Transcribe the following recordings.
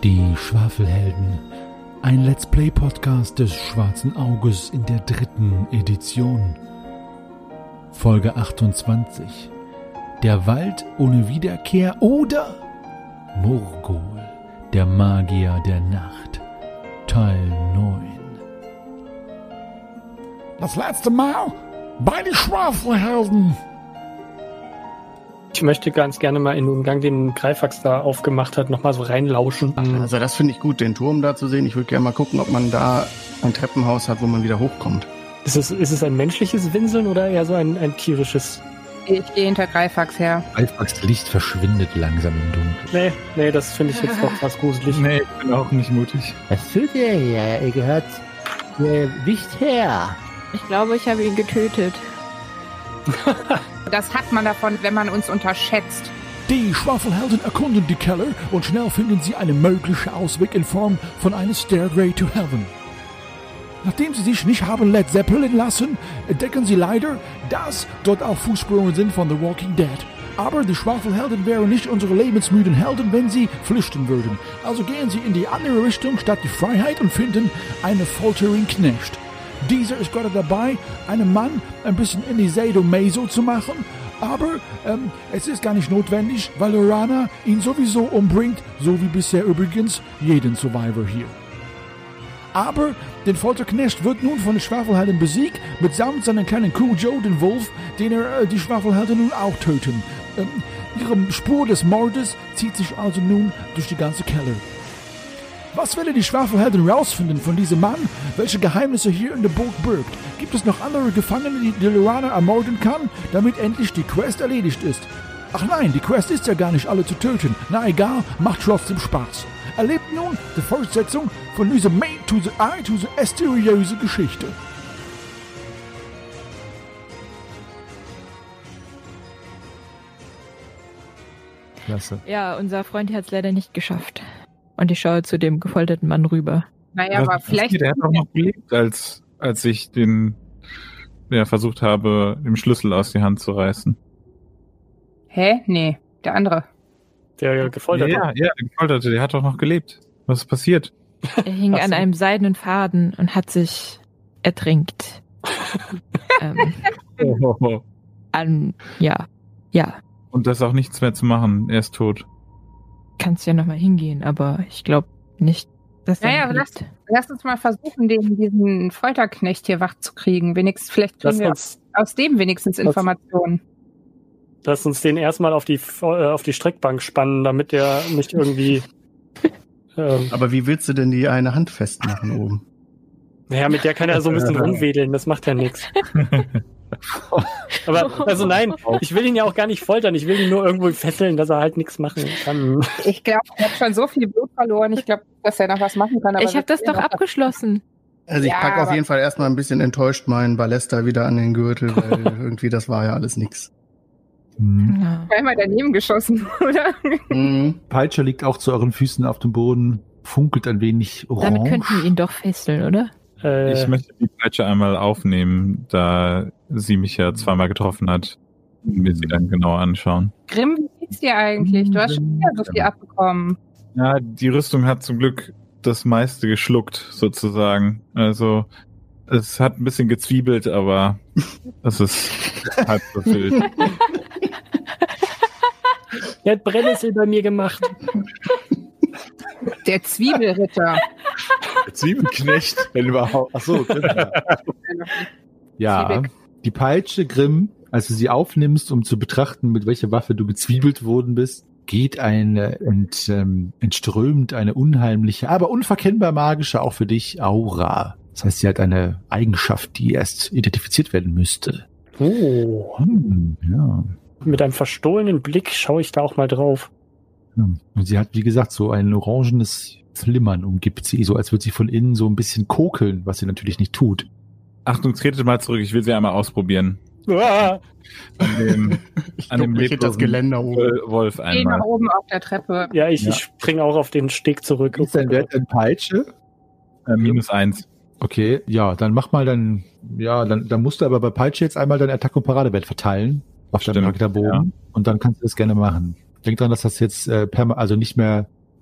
Die Schwafelhelden, ein Let's Play Podcast des Schwarzen Auges in der 3. Edition. Folge 28. Der Wald ohne Wiederkehr oder Morgul, der Magier der Nacht. Teil 9. Das letzte Mal bei den Schwafelhelden. Ich möchte ganz gerne mal in den Gang, den Greifax da aufgemacht hat, nochmal so reinlauschen. Also das finde ich gut, den Turm da zu sehen. Ich würde gerne mal gucken, ob man da ein Treppenhaus hat, wo man wieder hochkommt. Ist es ein menschliches Winseln oder eher so ein tierisches? Ich gehe hinter Greifax her. Greifax Licht verschwindet langsam im Dunkeln. Nee, das finde ich jetzt doch fast gruselig. Nee, ich bin auch nicht mutig. Was tut ihr hier? Ihr gehört nicht her. Ich glaube, ich habe ihn getötet. Das hat man davon, wenn man uns unterschätzt. Die Schwafelhelden erkunden die Keller und schnell finden sie einen möglichen Ausweg in Form von einer Stairway to Heaven. Nachdem sie sich nicht haben Led Zeppelin lassen, entdecken sie leider, dass dort auch Fußspuren sind von The Walking Dead. Aber die Schwafelhelden wären nicht unsere lebensmüden Helden, wenn sie flüchten würden. Also gehen sie in die andere Richtung statt die Freiheit und finden einen foltering Knecht. Dieser ist gerade dabei, einen Mann ein bisschen in die Sadomaso zu machen, aber es ist gar nicht notwendig, weil Lorana ihn sowieso umbringt, so wie bisher übrigens jeden Survivor hier. Aber den Folterknecht wird nun von den Schwafelhelden besiegt, mitsamt seinem kleinen Cujo, den Wolf, den die Schwafelhelden nun auch töten. Ihre Spur des Mordes zieht sich also nun durch die ganze Keller. Was werden die Schwafelhelden rausfinden von diesem Mann? Welche Geheimnisse hier in der Burg birgt? Gibt es noch andere Gefangene, die Lorana ermorden kann, damit endlich die Quest erledigt ist? Ach nein, die Quest ist ja gar nicht alle zu töten. Na egal, macht trotzdem Spaß. Erlebt nun die Fortsetzung von dieser Main to the Eye to the mysteriöse Geschichte. Klasse. Ja, unser Freund hat es leider nicht geschafft. Und ich schaue zu dem gefolterten Mann rüber. Naja, aber vielleicht... Der hat doch noch gelebt, als ich den versucht habe, den Schlüssel aus die Hand zu reißen. Hä? Nee, der andere. Der Gefolterte. Ja, der Gefolterte, der hat doch noch gelebt. Was ist passiert? Er hing an einem seidenen Faden und hat sich ertrinkt. Ja. Und da ist auch nichts mehr zu machen. Er ist tot. Kannst ja nochmal hingehen, aber ich glaube nicht, dass er lass uns mal versuchen, diesen Folterknecht hier wach zu kriegen. Wenigstens, vielleicht kriegen wir aus dem wenigstens Informationen. Lass uns den erstmal auf die Streckbank spannen, damit der nicht irgendwie... Aber wie willst du denn die eine Hand festmachen oben? Naja, mit der kann er so ein bisschen rumwedeln, das macht ja nichts. Aber, also nein, ich will ihn ja auch gar nicht foltern, ich will ihn nur irgendwo fesseln, dass er halt nichts machen kann. Ich glaube, er hat schon so viel Blut verloren, ich glaube, dass er noch was machen kann. Aber ich habe das doch abgeschlossen. Also ich packe auf jeden Fall erstmal ein bisschen enttäuscht meinen Ballester wieder an den Gürtel, weil irgendwie das war ja alles nix. Einmal daneben geschossen, oder? Peitscher liegt auch zu euren Füßen auf dem Boden, funkelt ein wenig orange. Damit könnten wir ihn doch fesseln, oder? Ich möchte die Peitsche einmal aufnehmen, da sie mich ja zweimal getroffen hat. Und mir sie dann genauer anschauen. Grimm, wie geht's dir eigentlich? Du hast schon wieder so viel abbekommen. Ja, die Rüstung hat zum Glück das meiste geschluckt, sozusagen. Also, es hat ein bisschen gezwiebelt, aber es ist halb befüllt. Er hat Brennnessel bei mir gemacht. Der Zwiebelritter. Der Zwiebelknecht, wenn überhaupt. Achso, ja, die Peitsche, Grimm, als du sie aufnimmst, um zu betrachten, mit welcher Waffe du gezwiebelt worden bist, geht entströmt eine unheimliche, aber unverkennbar magische, auch für dich, Aura. Das heißt, sie hat eine Eigenschaft, die erst identifiziert werden müsste. Oh. Ja. Mit einem verstohlenen Blick schaue ich da auch mal drauf. Ja. Und sie hat, wie gesagt, so ein orangenes Flimmern umgibt sie, so als würde sie von innen so ein bisschen kokeln, was sie natürlich nicht tut. Achtung, tretet mal zurück, ich will sie einmal ausprobieren. An dem das Geländer oben. Wolf Geh einmal. nach oben auf der Treppe. Ja, ich springe auch auf den Steg zurück. Ist dein Wert in Peitsche? -1. Okay, ja, dann mach mal dann musst du aber bei Peitsche jetzt einmal deinen Attack- und Paradewert verteilen auf deinem Charakterbogen und dann kannst du das gerne machen. Denk dran, dass das jetzt also nicht mehr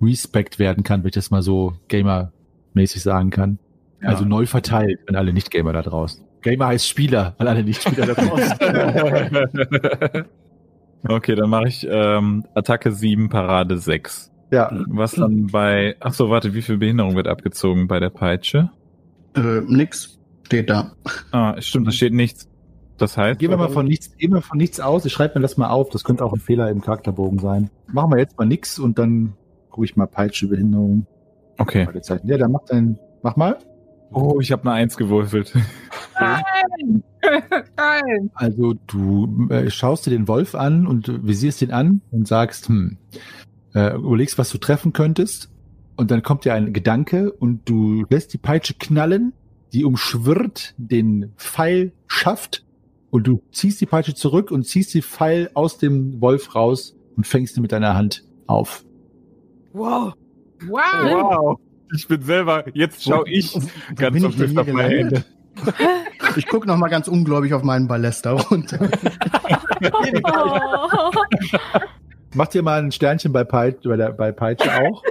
Respect werden kann, wenn ich das mal so gamermäßig sagen kann. Ja. Also neu verteilt an alle Nicht-Gamer da draußen. Gamer heißt Spieler, an alle Nicht-Spieler da draußen. Okay, dann mache ich Attacke 7, Parade 6. Ja. Was dann bei... Achso, warte, wie viel Behinderung wird abgezogen bei der Peitsche? Nix. Steht da. Ah, stimmt, da steht nichts. Das heißt... Gehen wir mal von nichts aus. Ich schreibe mir das mal auf. Das könnte auch ein Fehler im Charakterbogen sein. Machen wir jetzt mal nix und dann gucke ich mal Peitsche, Behinderung. Okay. Ja, dann mach mal. Oh, ich habe eine 1 gewürfelt. Nein! Nein! Also du schaust dir den Wolf an und visierst ihn an und sagst, überlegst, was du treffen könntest. Und dann kommt dir ein Gedanke und du lässt die Peitsche knallen, die umschwirrt den Pfeilschaft und du ziehst die Peitsche zurück und ziehst die Pfeil aus dem Wolf raus und fängst ihn mit deiner Hand auf. Wow! Wow! Ich bin selber, jetzt schau ich ganz auf meine Hände. Ich gucke noch mal ganz ungläubig auf meinen Ballester runter. Mach dir mal ein Sternchen bei Peitsche auch.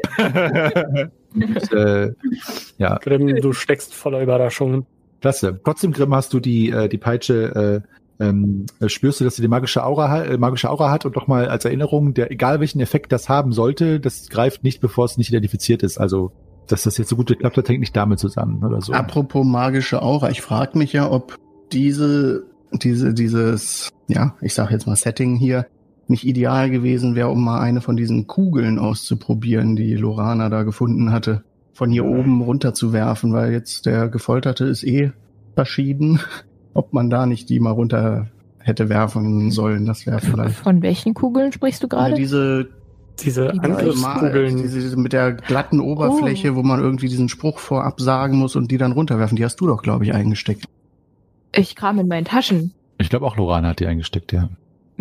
Und, ja. Grimm, du steckst voller Überraschungen. Klasse. Trotzdem, Grimm, hast du die Peitsche, spürst du, dass sie die magische Aura hat und nochmal als Erinnerung, egal welchen Effekt das haben sollte, das greift nicht, bevor es nicht identifiziert ist. Also, dass das jetzt so gut geklappt hat, hängt nicht damit zusammen oder so. Apropos magische Aura, ich frage mich ja, ob dieses, ja, ich sag jetzt mal Setting hier, nicht ideal gewesen wäre, um mal eine von diesen Kugeln auszuprobieren, die Lorana da gefunden hatte, von hier oben runter zu werfen, weil jetzt der Gefolterte ist verschieden. Ob man da nicht die mal runter hätte werfen sollen, das wäre vielleicht... Von welchen Kugeln sprichst du gerade? Diese Angriffskugeln. Diese mit der glatten Oberfläche, wo man irgendwie diesen Spruch vorab sagen muss und die dann runterwerfen. Die hast du doch, glaube ich, eingesteckt. Ich kram in meinen Taschen. Ich glaube auch Lorana hat die eingesteckt, ja.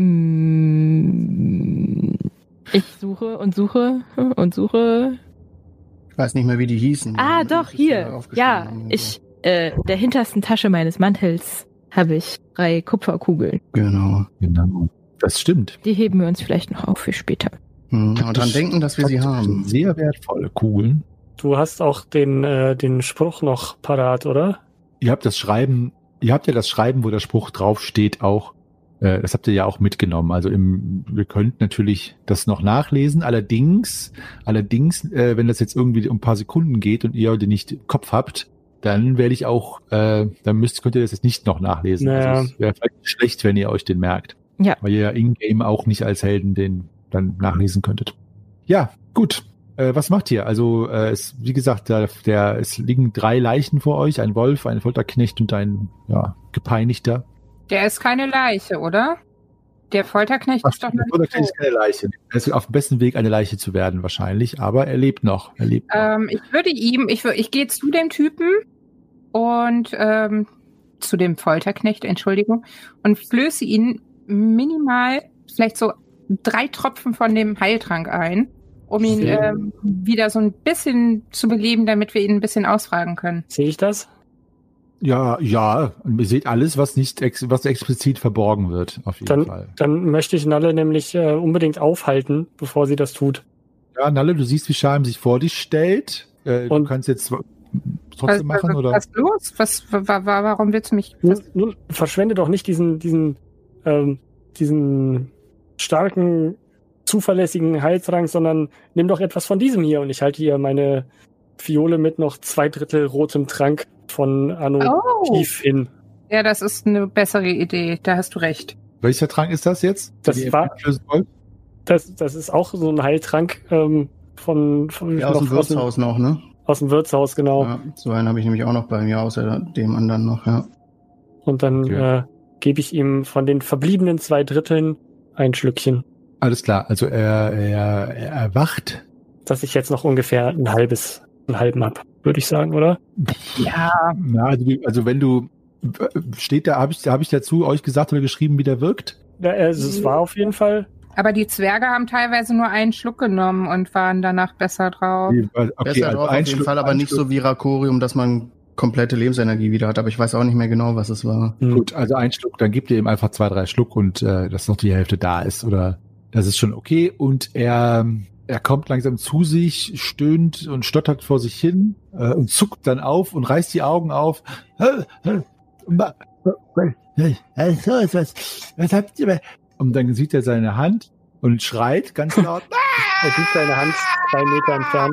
Ich suche und suche und suche. Ich weiß nicht mehr, wie die hießen. Ah, doch, hier. Ja, der hintersten Tasche meines Mantels habe ich 3 Kupferkugeln. Genau. Das stimmt. Die heben wir uns vielleicht noch auf für später. Und dran denken, dass wir sie haben. Sehr wertvolle Kugeln. Du hast auch den Spruch noch parat, oder? Ihr habt ja das Schreiben, wo der Spruch draufsteht, auch. Das habt ihr ja auch mitgenommen. Also wir könnten natürlich das noch nachlesen. Allerdings, wenn das jetzt irgendwie um ein paar Sekunden geht und ihr den nicht im Kopf habt, dann werde ich auch, könnt ihr das jetzt nicht noch nachlesen. Naja. Also es wäre vielleicht schlecht, wenn ihr euch den merkt. Ja. Weil ihr ja in-game auch nicht als Helden den dann nachlesen könntet. Ja, gut. Was macht ihr? Also, wie gesagt, es liegen 3 Leichen vor euch, ein Wolf, ein Folterknecht und ein Gepeinigter. Der ist keine Leiche, oder? Der Folterknecht ist doch Der Folterknecht ist keine Leiche. Er ist auf dem besten Weg, eine Leiche zu werden wahrscheinlich, aber er lebt noch. Ich gehe zu dem Typen und zu dem Folterknecht, Entschuldigung, und flöße ihn minimal vielleicht so 3 Tropfen von dem Heiltrank ein, um ihn wieder so ein bisschen zu beleben, damit wir ihn ein bisschen ausfragen können. Sehe ich das? Ja, ihr seht alles, was explizit verborgen wird, auf jeden Fall. Dann möchte ich Nalle nämlich unbedingt aufhalten, bevor sie das tut. Ja, Nalle, du siehst, wie Schalm sich vor dich stellt. Du kannst jetzt trotzdem machen, oder? Was ist los? Warum willst du mich... Nun, verschwende doch nicht diesen starken, zuverlässigen Heiltrank, sondern nimm doch etwas von diesem hier. Und ich halte hier meine Fiole mit noch 2/3 rotem Trank von Anno Tief hin. Ja, das ist eine bessere Idee. Da hast du recht. Welcher Trank ist das jetzt? Das ist auch so ein Heiltrank von aus dem Wirtshaus noch, ne? Aus dem Wirtshaus, genau. Ja, so einen habe ich nämlich auch noch bei mir, außer dem anderen noch, ja. Und dann gebe ich ihm von den verbliebenen 2/3 ein Schlückchen. Alles klar, also er erwacht. Dass ich jetzt noch ungefähr einen halben hab, würde ich sagen, oder? Ja. Also wenn du, steht da, habe ich dazu euch gesagt oder geschrieben, wie der wirkt? Ja, es war auf jeden Fall. Aber die Zwerge haben teilweise nur einen Schluck genommen und waren danach besser drauf. Okay, besser drauf auf jeden Fall, aber nicht so wie Rakorium, dass man komplette Lebensenergie wieder hat. Aber ich weiß auch nicht mehr genau, was es war. Gut, also ein Schluck, dann gebt ihr ihm einfach 2, 3 Schluck und dass noch die Hälfte da ist. Oder das ist schon okay. Und er Er kommt langsam zu sich, stöhnt und stottert vor sich hin und zuckt dann auf und reißt die Augen auf. Was habt ihr? Und dann sieht er seine Hand und schreit ganz laut. Er sieht seine Hand 2 Meter entfernt.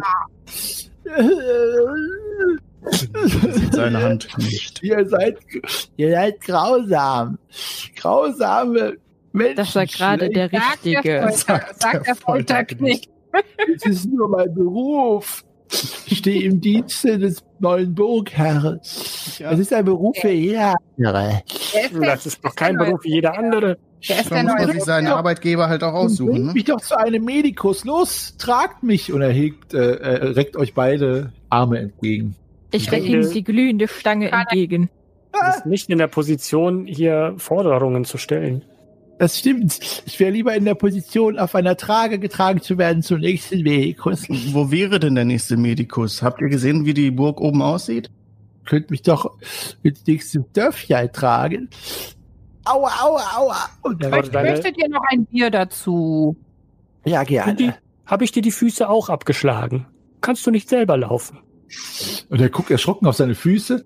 Er sieht seine Hand nicht. Ihr seid grausam. Grausame Menschen. Das war gerade der Richtige. Sagt der Folterknecht. Es ist nur mein Beruf. Ich stehe im Dienste des neuen Burgherren. Ja. Es ist ein Beruf für jeder andere. Das ist doch kein Beruf wie jeder andere. Man muss sich seinen Arbeitgeber halt auch aussuchen. Bringt mich doch zu einem Medikus. Los, tragt mich. Und er reckt euch beide Arme entgegen. Ich recke ihm die glühende Stange entgegen. Du bist nicht in der Position, hier Forderungen zu stellen. Das stimmt. Ich wäre lieber in der Position, auf einer Trage getragen zu werden zum nächsten Medikus. Wo wäre denn der nächste Medikus? Habt ihr gesehen, wie die Burg oben aussieht? Könnt mich doch ins nächste Dörfchen tragen. Aua, aua, aua. Und möchtet ihr noch ein Bier dazu? Ja, gerne. Habe ich dir die Füße auch abgeschlagen? Kannst du nicht selber laufen? Und er guckt erschrocken auf seine Füße.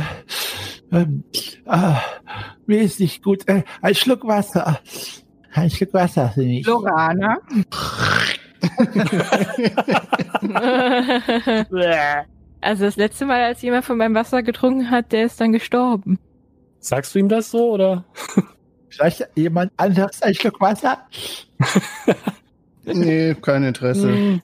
Mir ist nicht gut. Ein Schluck Wasser. Ein Schluck Wasser für mich. Lorana. Also das letzte Mal, als jemand von meinem Wasser getrunken hat, der ist dann gestorben. Sagst du ihm das so, oder? Vielleicht jemand anderes ein Schluck Wasser? Nee, kein Interesse.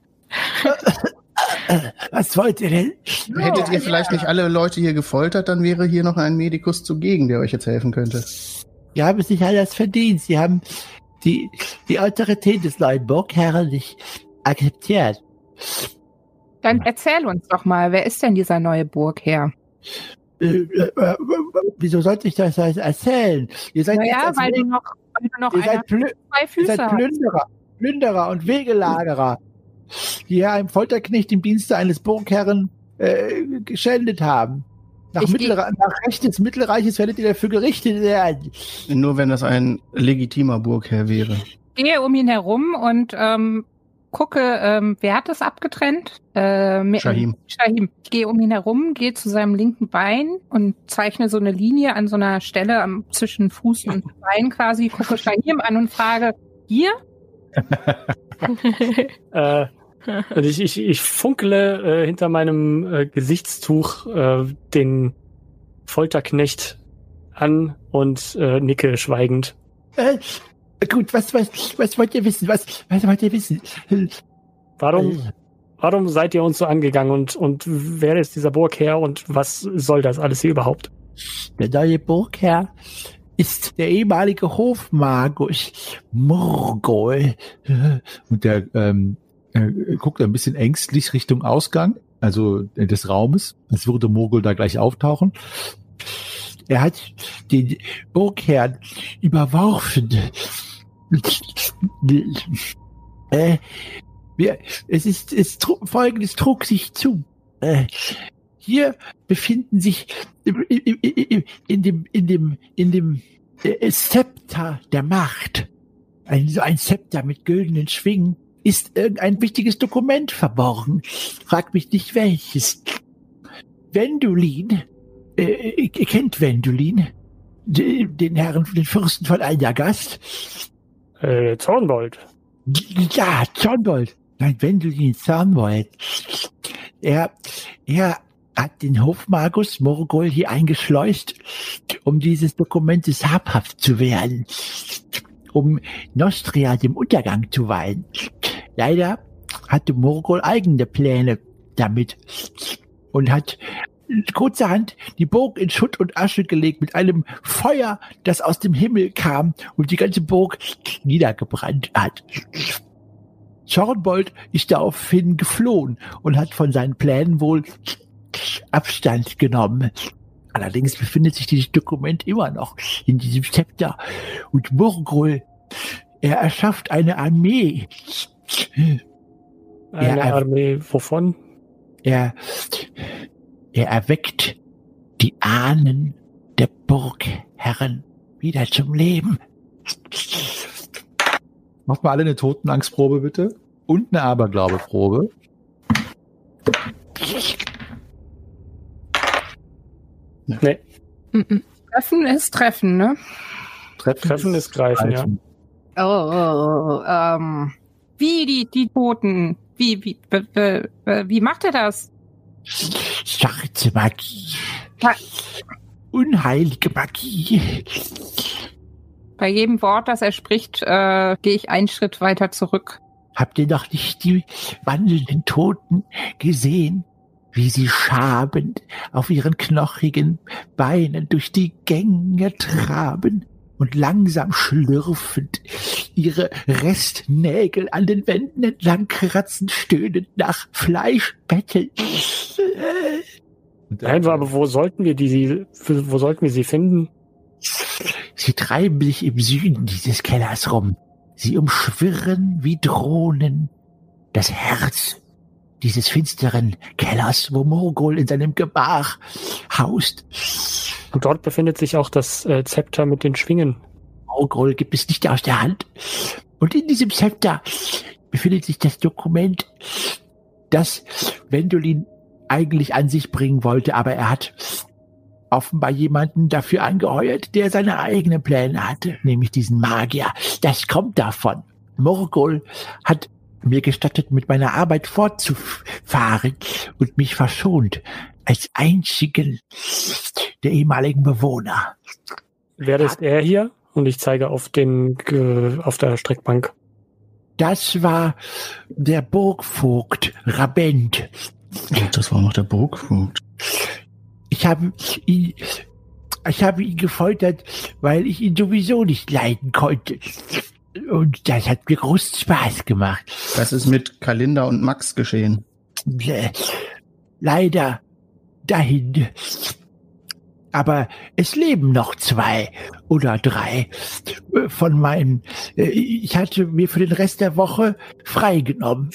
Was wollt ihr denn? Hättet ihr vielleicht nicht alle Leute hier gefoltert, dann wäre hier noch ein Medikus zugegen, der euch jetzt helfen könnte. Die haben sich alles verdient. Sie haben die Autorität des neuen Burgherren nicht akzeptiert. Dann erzähl uns doch mal, wer ist denn dieser neue Burgherr? Wieso sollte ich das erzählen? Ihr seid weil du noch ihr seid Plünderer und Wegelagerer, die hier einem Folterknecht im Dienste eines Burgherren geschändet haben. Nach Recht des Mittelreiches werdet ihr dafür gerichtet werden. Nur wenn das ein legitimer Burgherr wäre. Ich gehe um ihn herum und gucke, wer hat das abgetrennt? Shahim. Ich gehe um ihn herum, gehe zu seinem linken Bein und zeichne so eine Linie an so einer Stelle zwischen Fuß und Bein quasi, gucke Shahim an und frage, hier? Und ich funkele hinter meinem Gesichtstuch den Folterknecht an und nicke schweigend. Gut, was wollt ihr wissen? Was wollt ihr wissen? Warum seid ihr uns so angegangen und wer ist dieser Burgherr und was soll das alles hier überhaupt? Der neue Burgherr ist der ehemalige Hofmagus Morgol. Und der guckt ein bisschen ängstlich Richtung Ausgang, also des Raumes, als würde Morgol da gleich auftauchen. Er hat den Burgherrn überworfen. Folgendes trug sich zu. Hier befinden sich in dem Zepter der Macht, ein Zepter mit güldenen Schwingen, ist irgendein wichtiges Dokument verborgen. Frag mich nicht welches. Wendulin, ihr kennt Wendulin, den Fürsten von Aldagast. Zornbold. Ja, Zornbold. Nein, Wendulin Zornbold. Er hat den Hofmagus Morgol hier eingeschleust, um dieses Dokumentes habhaft zu werden, um Nostria dem Untergang zu weihen. Leider hatte Morgol eigene Pläne damit und hat kurzerhand die Burg in Schutt und Asche gelegt mit einem Feuer, das aus dem Himmel kam und die ganze Burg niedergebrannt hat. Zornbold ist daraufhin geflohen und hat von seinen Plänen wohl Abstand genommen. Allerdings befindet sich dieses Dokument immer noch in diesem Zepter. Und Morgol, er erschafft eine Armee. Eine Armee wovon? Er erweckt die Ahnen der Burgherren wieder zum Leben. Macht mal alle eine Totenangstprobe, bitte. Und eine Aberglaube-Probe. Nee. Treffen ist Treffen, ne? Treffen ist Greifen, ja. Wie die Toten? Wie macht er das? Schwarze Magie. Unheilige Magie. Bei jedem Wort, das er spricht, gehe ich einen Schritt weiter zurück. Habt ihr noch nicht die wandelnden Toten gesehen, wie sie schabend auf ihren knochigen Beinen durch die Gänge traben und langsam schlürfend ihre Restnägel an den Wänden entlang kratzen, stöhnend nach Fleisch betteln? Nein, aber wo sollten wir sie finden? Sie treiben sich im Süden dieses Kellers rum. Sie umschwirren wie Drohnen das Herz dieses finsteren Kellers, wo Morgul in seinem Gemach haust. Und dort befindet sich auch das Zepter mit den Schwingen. Morgul gibt es nicht aus der Hand. Und in diesem Zepter befindet sich das Dokument, das Wendolin eigentlich an sich bringen wollte, aber er hat offenbar jemanden dafür angeheuert, der seine eigenen Pläne hatte, nämlich diesen Magier. Das kommt davon. Morgul hat mir gestattet, mit meiner Arbeit fortzufahren und mich verschont als einzigen der ehemaligen Bewohner. Wer ist er hier? Und ich zeige auf der Streckbank. Das war der Burgvogt Rabent. Das war noch der Burgvogt. Ich habe ihn gefoltert, weil ich ihn sowieso nicht leiden konnte. Und das hat mir großen Spaß gemacht. Was ist mit Kalinda und Max geschehen? Leider dahin. Aber es leben noch 2 oder 3 von meinen. Ich hatte mir für den Rest der Woche freigenommen.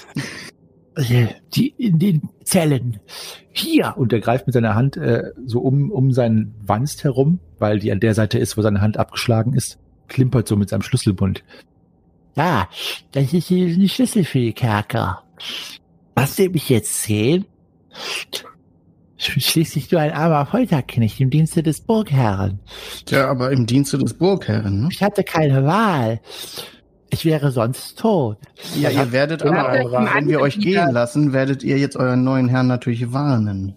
Die in den Zellen. Hier! Und er greift mit seiner Hand so um seinen Wanst herum, weil die an der Seite ist, wo seine Hand abgeschlagen ist. Klimpert so mit seinem Schlüsselbund. Ja, das ist die Schlüssel für die Kerker. Was Sie mich jetzt sehen? Schließlich nur ein armer Folterknecht im Dienste des Burgherren. Ja, aber im Dienste des Burgherren, ne? Ich hatte keine Wahl. Ich wäre sonst tot. Ja, ihr werdet aber auch, wenn wir euch gehen lassen, werdet ihr jetzt euren neuen Herrn natürlich warnen.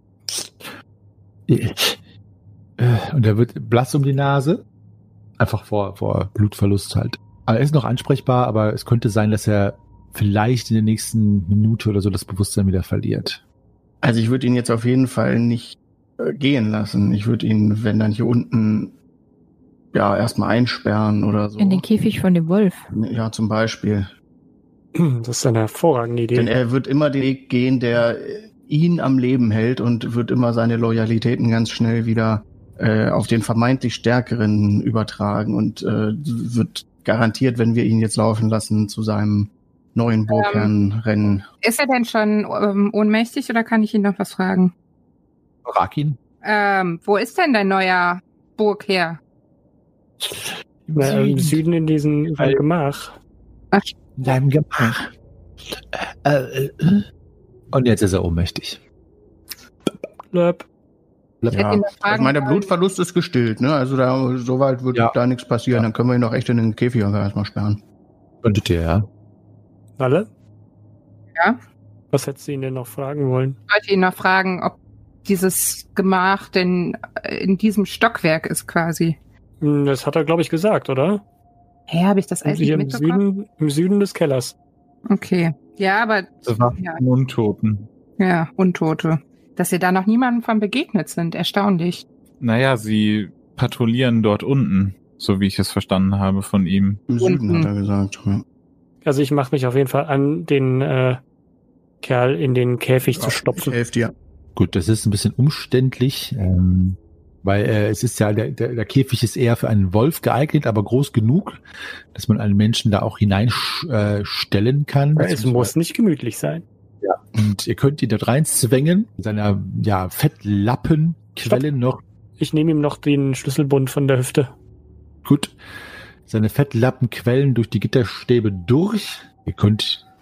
Und er wird blass um die Nase. Einfach vor Blutverlust halt. Aber er ist noch ansprechbar, aber es könnte sein, dass er vielleicht in der nächsten Minute oder so das Bewusstsein wieder verliert. Also ich würde ihn jetzt auf jeden Fall nicht gehen lassen. Ich würde ihn, wenn dann hier unten, ja, erstmal einsperren oder so. In den Käfig von dem Wolf. Ja, zum Beispiel. Das ist eine hervorragende Idee. Denn er wird immer den Weg gehen, der ihn am Leben hält und wird immer seine Loyalitäten ganz schnell wieder auf den vermeintlich Stärkeren übertragen und wird garantiert, wenn wir ihn jetzt laufen lassen, zu seinem neuen Burgherrn rennen. Ist er denn schon ohnmächtig oder kann ich ihn noch was fragen? Frag ihn. Wo ist denn dein neuer Burgherr? Im Süden in diesem Gemach. Ach. In deinem Gemach. Und jetzt ist er ohnmächtig. Blöp. Ja, ich meine, der Blutverlust ist gestillt, ne? Also da soweit wird da nichts passieren. Dann können wir ihn doch echt in den Käfig erstmal sperren. Könntet ihr, ja. Alle? Ja. Was hättest du ihn denn noch fragen wollen? Ich wollte ihn noch fragen, ob dieses Gemach denn in diesem Stockwerk ist quasi. Das hat er, glaube ich, gesagt, oder? Hä, habe ich das alles nicht mitbekommen? Im Süden des Kellers. Okay. Ja, aber... Das war Untoten. Ja, Untote. Dass ihr da noch niemandem von begegnet sind. Erstaunlich. Naja, sie patrouillieren dort unten, so wie ich es verstanden habe von ihm. Im Süden hat er gesagt. Ja. Also ich mache mich auf jeden Fall an, den Kerl in den Käfig zu stopfen. Helft dir. Gut, das ist ein bisschen umständlich, weil es ist ja, der Käfig ist eher für einen Wolf geeignet, aber groß genug, dass man einen Menschen da auch hineinstellen kann. Es muss nicht gemütlich sein. Ja, und ihr könnt ihn dort reinzwängen, mit seiner Fettlappenquelle noch. Ich nehme ihm noch den Schlüsselbund von der Hüfte. Gut. Seine Fettlappen quellen durch die Gitterstäbe durch. Ihr könnt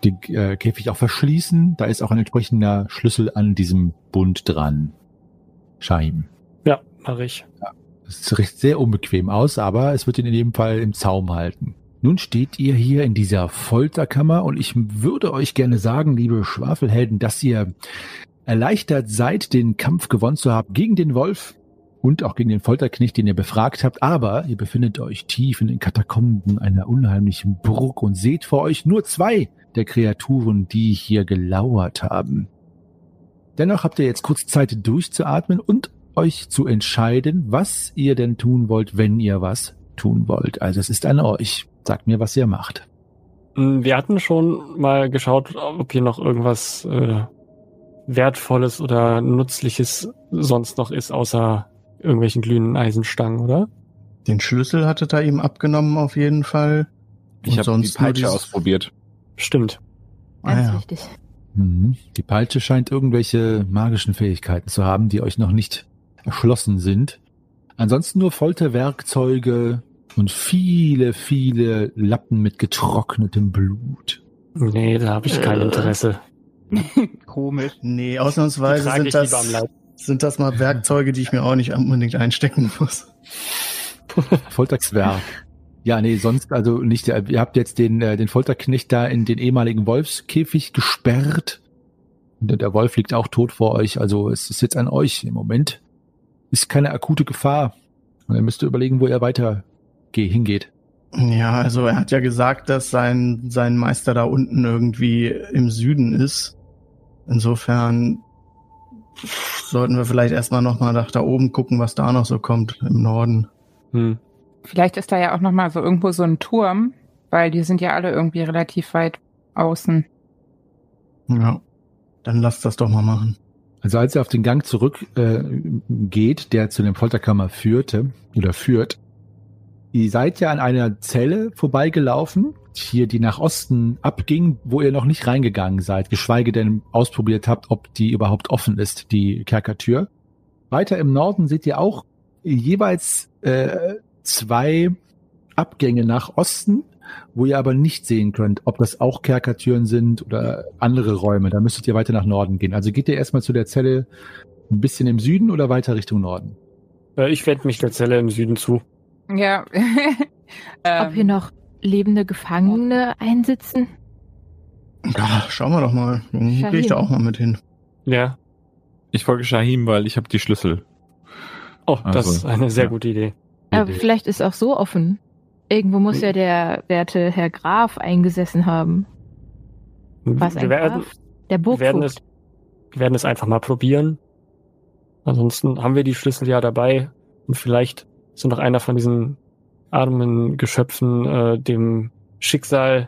den Käfig auch verschließen. Da ist auch ein entsprechender Schlüssel an diesem Bund dran. Shahim. Ja, mache ich. Ja, das sieht sehr unbequem aus, aber es wird ihn in jedem Fall im Zaum halten. Nun steht ihr hier in dieser Folterkammer und ich würde euch gerne sagen, liebe Schwafelhelden, dass ihr erleichtert seid, den Kampf gewonnen zu haben gegen den Wolf und auch gegen den Folterknecht, den ihr befragt habt. Aber ihr befindet euch tief in den Katakomben einer unheimlichen Burg und seht vor euch nur 2 der Kreaturen, die hier gelauert haben. Dennoch habt ihr jetzt kurz Zeit durchzuatmen und euch zu entscheiden, was ihr denn tun wollt, wenn ihr was tun wollt. Also es ist an euch. Sagt mir, was ihr macht. Wir hatten schon mal geschaut, ob hier noch irgendwas Wertvolles oder Nützliches sonst noch ist, außer irgendwelchen glühenden Eisenstangen, oder? Den Schlüssel hattet ihr ihm abgenommen auf jeden Fall. Ich habe die Peitsche ausprobiert. Stimmt. Ganz wichtig. Die Peitsche scheint irgendwelche magischen Fähigkeiten zu haben, die euch noch nicht erschlossen sind. Ansonsten nur Folterwerkzeuge und viele, viele Lappen mit getrocknetem Blut. Nee, da habe ich kein Interesse. Komisch. Nee, ausnahmsweise sind das mal Werkzeuge, die ich mir auch nicht unbedingt einstecken muss. Folterwerk. Ja, nee, sonst also nicht. Ihr habt jetzt den Folterknecht da in den ehemaligen Wolfskäfig gesperrt. Und der Wolf liegt auch tot vor euch. Also es ist jetzt an euch im Moment. Ist keine akute Gefahr. Und ihr müsst überlegen, wo ihr weiter hingeht. Ja, also er hat ja gesagt, dass sein Meister da unten irgendwie im Süden ist. Insofern sollten wir vielleicht erstmal nochmal nach da oben gucken, was da noch so kommt im Norden. Vielleicht ist da ja auch nochmal so irgendwo so ein Turm, weil die sind ja alle irgendwie relativ weit außen. Ja, dann lasst das doch mal machen. Also als ihr auf den Gang zurück geht, der zu dem Folterkammer führt, ihr seid ja an einer Zelle vorbeigelaufen, hier die nach Osten abging, wo ihr noch nicht reingegangen seid, geschweige denn ausprobiert habt, ob die überhaupt offen ist, die Kerkertür. Weiter im Norden seht ihr auch jeweils 2 Abgänge nach Osten, wo ihr aber nicht sehen könnt, ob das auch Kerkertüren sind oder andere Räume. Da müsstet ihr weiter nach Norden gehen. Also geht ihr erstmal zu der Zelle ein bisschen im Süden oder weiter Richtung Norden? Ich wende mich der Zelle im Süden zu. Ja. Ob hier noch lebende Gefangene einsitzen? Ja, schauen wir doch mal. Dann gehe ich da auch mal mit hin. Ja. Ich folge Shahim, weil ich habe die Schlüssel. Oh, das ist eine sehr gute Idee. Aber vielleicht ist auch so offen. Irgendwo muss ja der werte Herr Graf eingesessen haben. Was ein Graf? Der Burgvogt. Wir werden es einfach mal probieren. Ansonsten haben wir die Schlüssel ja dabei. Und vielleicht ist noch einer von diesen armen Geschöpfen dem Schicksal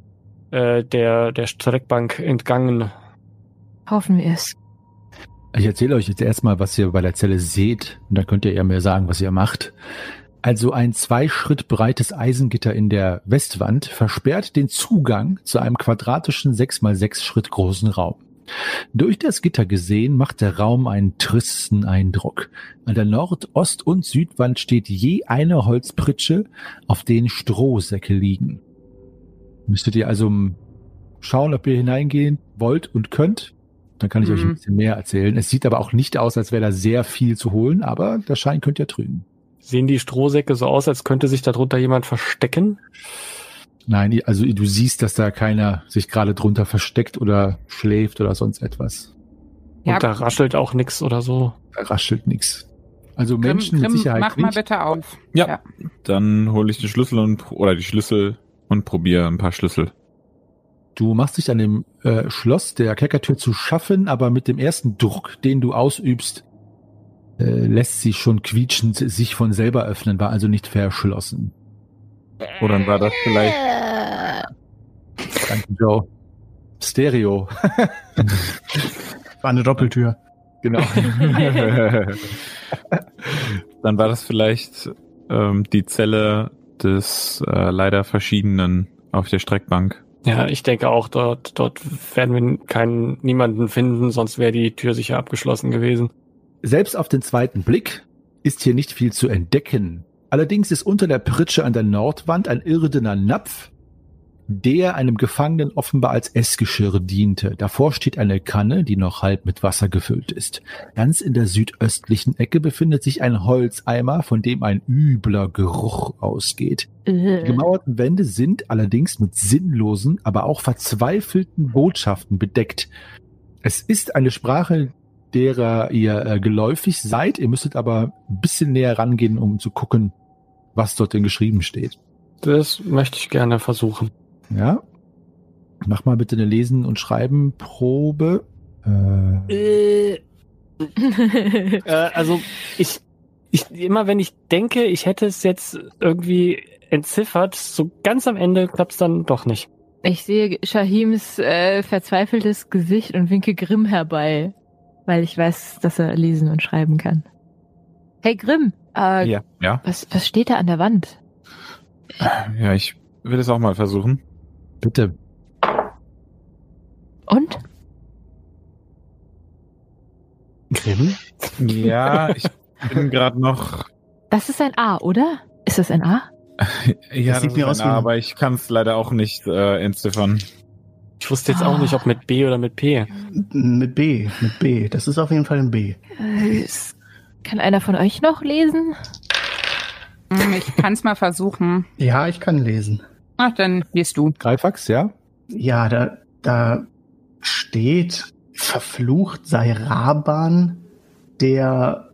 der Streckbank entgangen. Hoffen wir es. Ich erzähle euch jetzt erstmal, was ihr bei der Zelle seht. Und dann könnt ihr mir sagen, was ihr macht. Also ein 2 Schritt breites Eisengitter in der Westwand versperrt den Zugang zu einem quadratischen 6x6 Schritt großen Raum. Durch das Gitter gesehen macht der Raum einen tristen Eindruck. An der Nord-, Ost- und Südwand steht je eine Holzpritsche, auf denen Strohsäcke liegen. Müsstet ihr also schauen, ob ihr hineingehen wollt und könnt. Dann kann ich euch ein bisschen mehr erzählen. Es sieht aber auch nicht aus, als wäre da sehr viel zu holen, aber der Schein könnt ihr trügen. Sehen die Strohsäcke so aus, als könnte sich darunter jemand verstecken? Nein, also du siehst, dass da keiner sich gerade drunter versteckt oder schläft oder sonst etwas. Ja. Und da raschelt auch nichts oder so? Da raschelt nichts. Also Menschen mit Sicherheit mach nicht. Mach mal bitte auf. Ja. Dann hole ich die Schlüssel und probiere ein paar Schlüssel. Du machst dich an dem Schloss der Kerkertür zu schaffen, aber mit dem ersten Druck, den du ausübst, lässt sie schon quietschend sich von selber öffnen, war also nicht verschlossen. Oder dann war das vielleicht... Danke, Joe. Stereo. War eine Doppeltür. Genau. Dann war das vielleicht die Zelle des leider Verschiedenen auf der Streckbank. Ja, ich denke auch, dort werden wir niemanden finden, sonst wäre die Tür sicher abgeschlossen gewesen. Selbst auf den zweiten Blick ist hier nicht viel zu entdecken. Allerdings ist unter der Pritsche an der Nordwand ein irdener Napf der einem Gefangenen offenbar als Essgeschirr diente. Davor steht eine Kanne, die noch halb mit Wasser gefüllt ist. Ganz in der südöstlichen Ecke befindet sich ein Holzeimer, von dem ein übler Geruch ausgeht. Die gemauerten Wände sind allerdings mit sinnlosen, aber auch verzweifelten Botschaften bedeckt. Es ist eine Sprache, derer ihr geläufig seid. Ihr müsstet aber ein bisschen näher rangehen, um zu gucken, was dort denn geschrieben steht. Das möchte ich gerne versuchen. Ja. Mach mal bitte eine Lesen- und Schreiben-Probe. Also, ich immer wenn ich denke, ich hätte es jetzt irgendwie entziffert, so ganz am Ende klappt es dann doch nicht. Ich sehe Shahims verzweifeltes Gesicht und winke Grimm herbei, weil ich weiß, dass er lesen und schreiben kann. Hey Grimm, Ja. was steht da an der Wand? Ja, ich will es auch mal versuchen. Bitte. Und? Grimm? Ja, ich bin gerade noch... Das ist ein A, oder? Ist das ein A? Ja, Das sieht mir aus wie... aber ich kann es leider auch nicht entziffern. Ich wusste jetzt auch nicht, ob mit B oder mit P. Mit B. Das ist auf jeden Fall ein B. Kann einer von euch noch lesen? Ich kann es mal versuchen. Ja, ich kann lesen. Ach, dann liest du. Greifax, ja? Ja, da steht, verflucht sei Raban, der,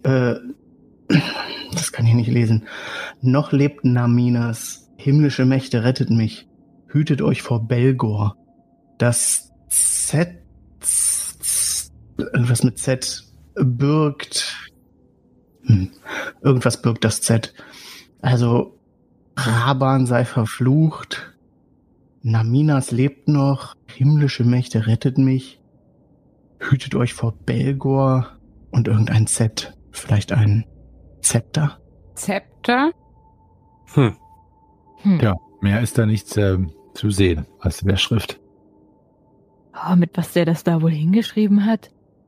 das kann ich nicht lesen. Noch lebt Naminas, himmlische Mächte rettet mich, hütet euch vor Belgor. Das Z, irgendwas mit Z, birgt, irgendwas birgt das Z. Also, Raban sei verflucht, Naminas lebt noch, himmlische Mächte rettet mich, hütet euch vor Belgor und irgendein Z, vielleicht ein Zepter? Zepter? Ja, mehr ist da nichts zu sehen als in der Schrift. Oh, mit was der das da wohl hingeschrieben hat?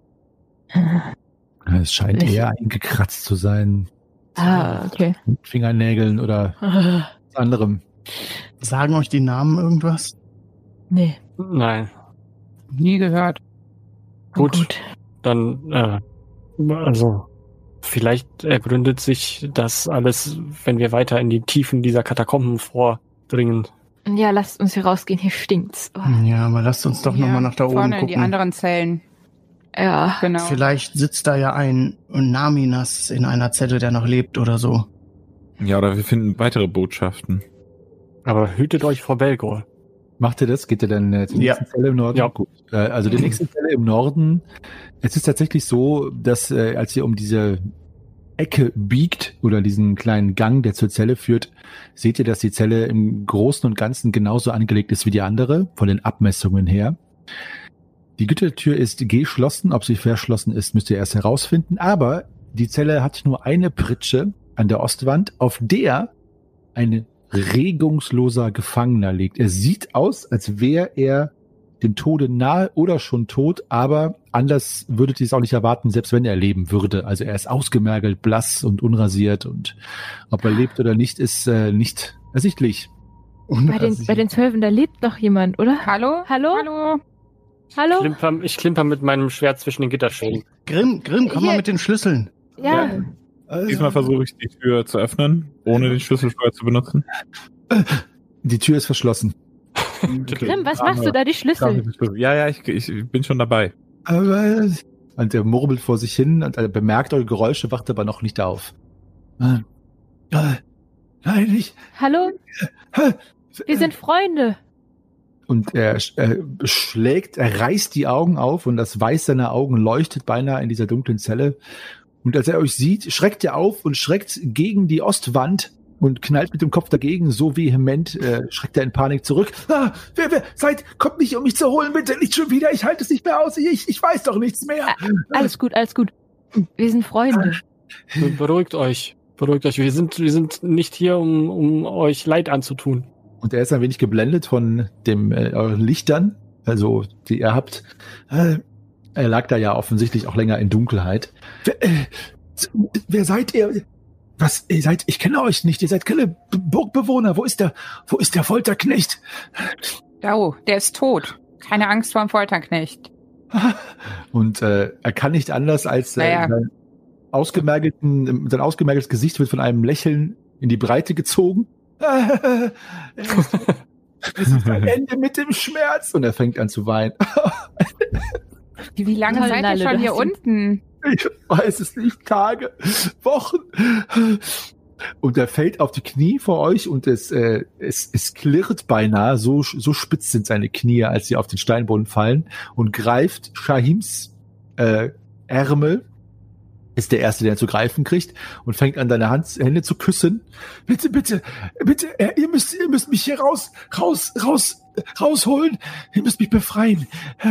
Es scheint eher eingekratzt zu sein. Okay. Mit Fingernägeln oder was anderem. Sagen euch die Namen irgendwas? Nee. Nein. Nie gehört. Gut. Dann, also, vielleicht ergründet sich das alles, wenn wir weiter in die Tiefen dieser Katakomben vordringen. Ja, lasst uns hier rausgehen, hier stinkt's. Oh. Ja, aber lasst uns doch nochmal nach da oben vorne gucken. in die anderen Zellen. Ja. Genau. Vielleicht sitzt da ja ein Naminas in einer Zelle, der noch lebt oder so. Ja, oder wir finden weitere Botschaften. Aber hütet euch vor Belgor. Macht ihr das? Geht ihr dann zur nächsten Zelle im Norden? Ja. Gut. Also die nächste Zelle im Norden, es ist tatsächlich so, dass als ihr um diese Ecke biegt oder diesen kleinen Gang, der zur Zelle führt, seht ihr, dass die Zelle im Großen und Ganzen genauso angelegt ist wie die andere, von den Abmessungen her. Die Gittertür ist geschlossen, ob sie verschlossen ist, müsst ihr erst herausfinden, aber die Zelle hat nur eine Pritsche an der Ostwand, auf der ein regungsloser Gefangener liegt. Er sieht aus, als wäre er dem Tode nahe oder schon tot, aber anders würdet ihr es auch nicht erwarten, selbst wenn er leben würde. Also er ist ausgemergelt, blass und unrasiert und ob er lebt oder nicht, ist nicht ersichtlich. Bei den 12, da lebt noch jemand, oder? Hallo? Hallo? Hallo? Ich klimper mit meinem Schwert zwischen den Gitterstäben. Grimm, komm mal mit den Schlüsseln. Ja. Diesmal versuche ich die Tür zu öffnen, ohne den Schlüssel vorher zu benutzen. Die Tür ist verschlossen. Grimm, was machst du da, die Schlüssel? Ja, ich bin schon dabei. Und er murmelt vor sich hin und er bemerkt eure Geräusche, wacht aber noch nicht auf. Nein, ich... Hallo? Wir sind Freunde. Und er reißt die Augen auf und das Weiß seiner Augen leuchtet beinahe in dieser dunklen Zelle. Und als er euch sieht, schreckt er auf und schreckt gegen die Ostwand und knallt mit dem Kopf dagegen, so vehement schreckt er in Panik zurück. Wer seid, kommt nicht, um mich zu holen, bitte, nicht schon wieder, ich halte es nicht mehr aus, ich weiß doch nichts mehr. Alles gut. Wir sind Freunde. Beruhigt euch, wir sind nicht hier, um euch Leid anzutun. Und er ist ein wenig geblendet von euren Lichtern, also die ihr habt. Er lag da ja offensichtlich auch länger in Dunkelheit. Wer seid ihr? Was, ich kenne euch nicht, ihr seid keine Burgbewohner. Wo ist der Folterknecht? Oh, der ist tot. Keine Angst vor dem Folterknecht. Und er kann nicht anders als sein ausgemergeltes Gesicht wird von einem Lächeln in die Breite gezogen. Es ist ein Ende mit dem Schmerz. Und er fängt an zu weinen. Wie lange seid ihr schon hier unten? Ich weiß es nicht. Tage, Wochen. Und er fällt auf die Knie vor euch und es klirrt beinahe. So spitz sind seine Knie, als sie auf den Steinboden fallen, und greift Shahims Ärmel. Ist der Erste, der ihn zu greifen kriegt, und fängt an, deine Hände zu küssen. Bitte, ihr müsst mich hier rausholen. Ihr müsst mich befreien.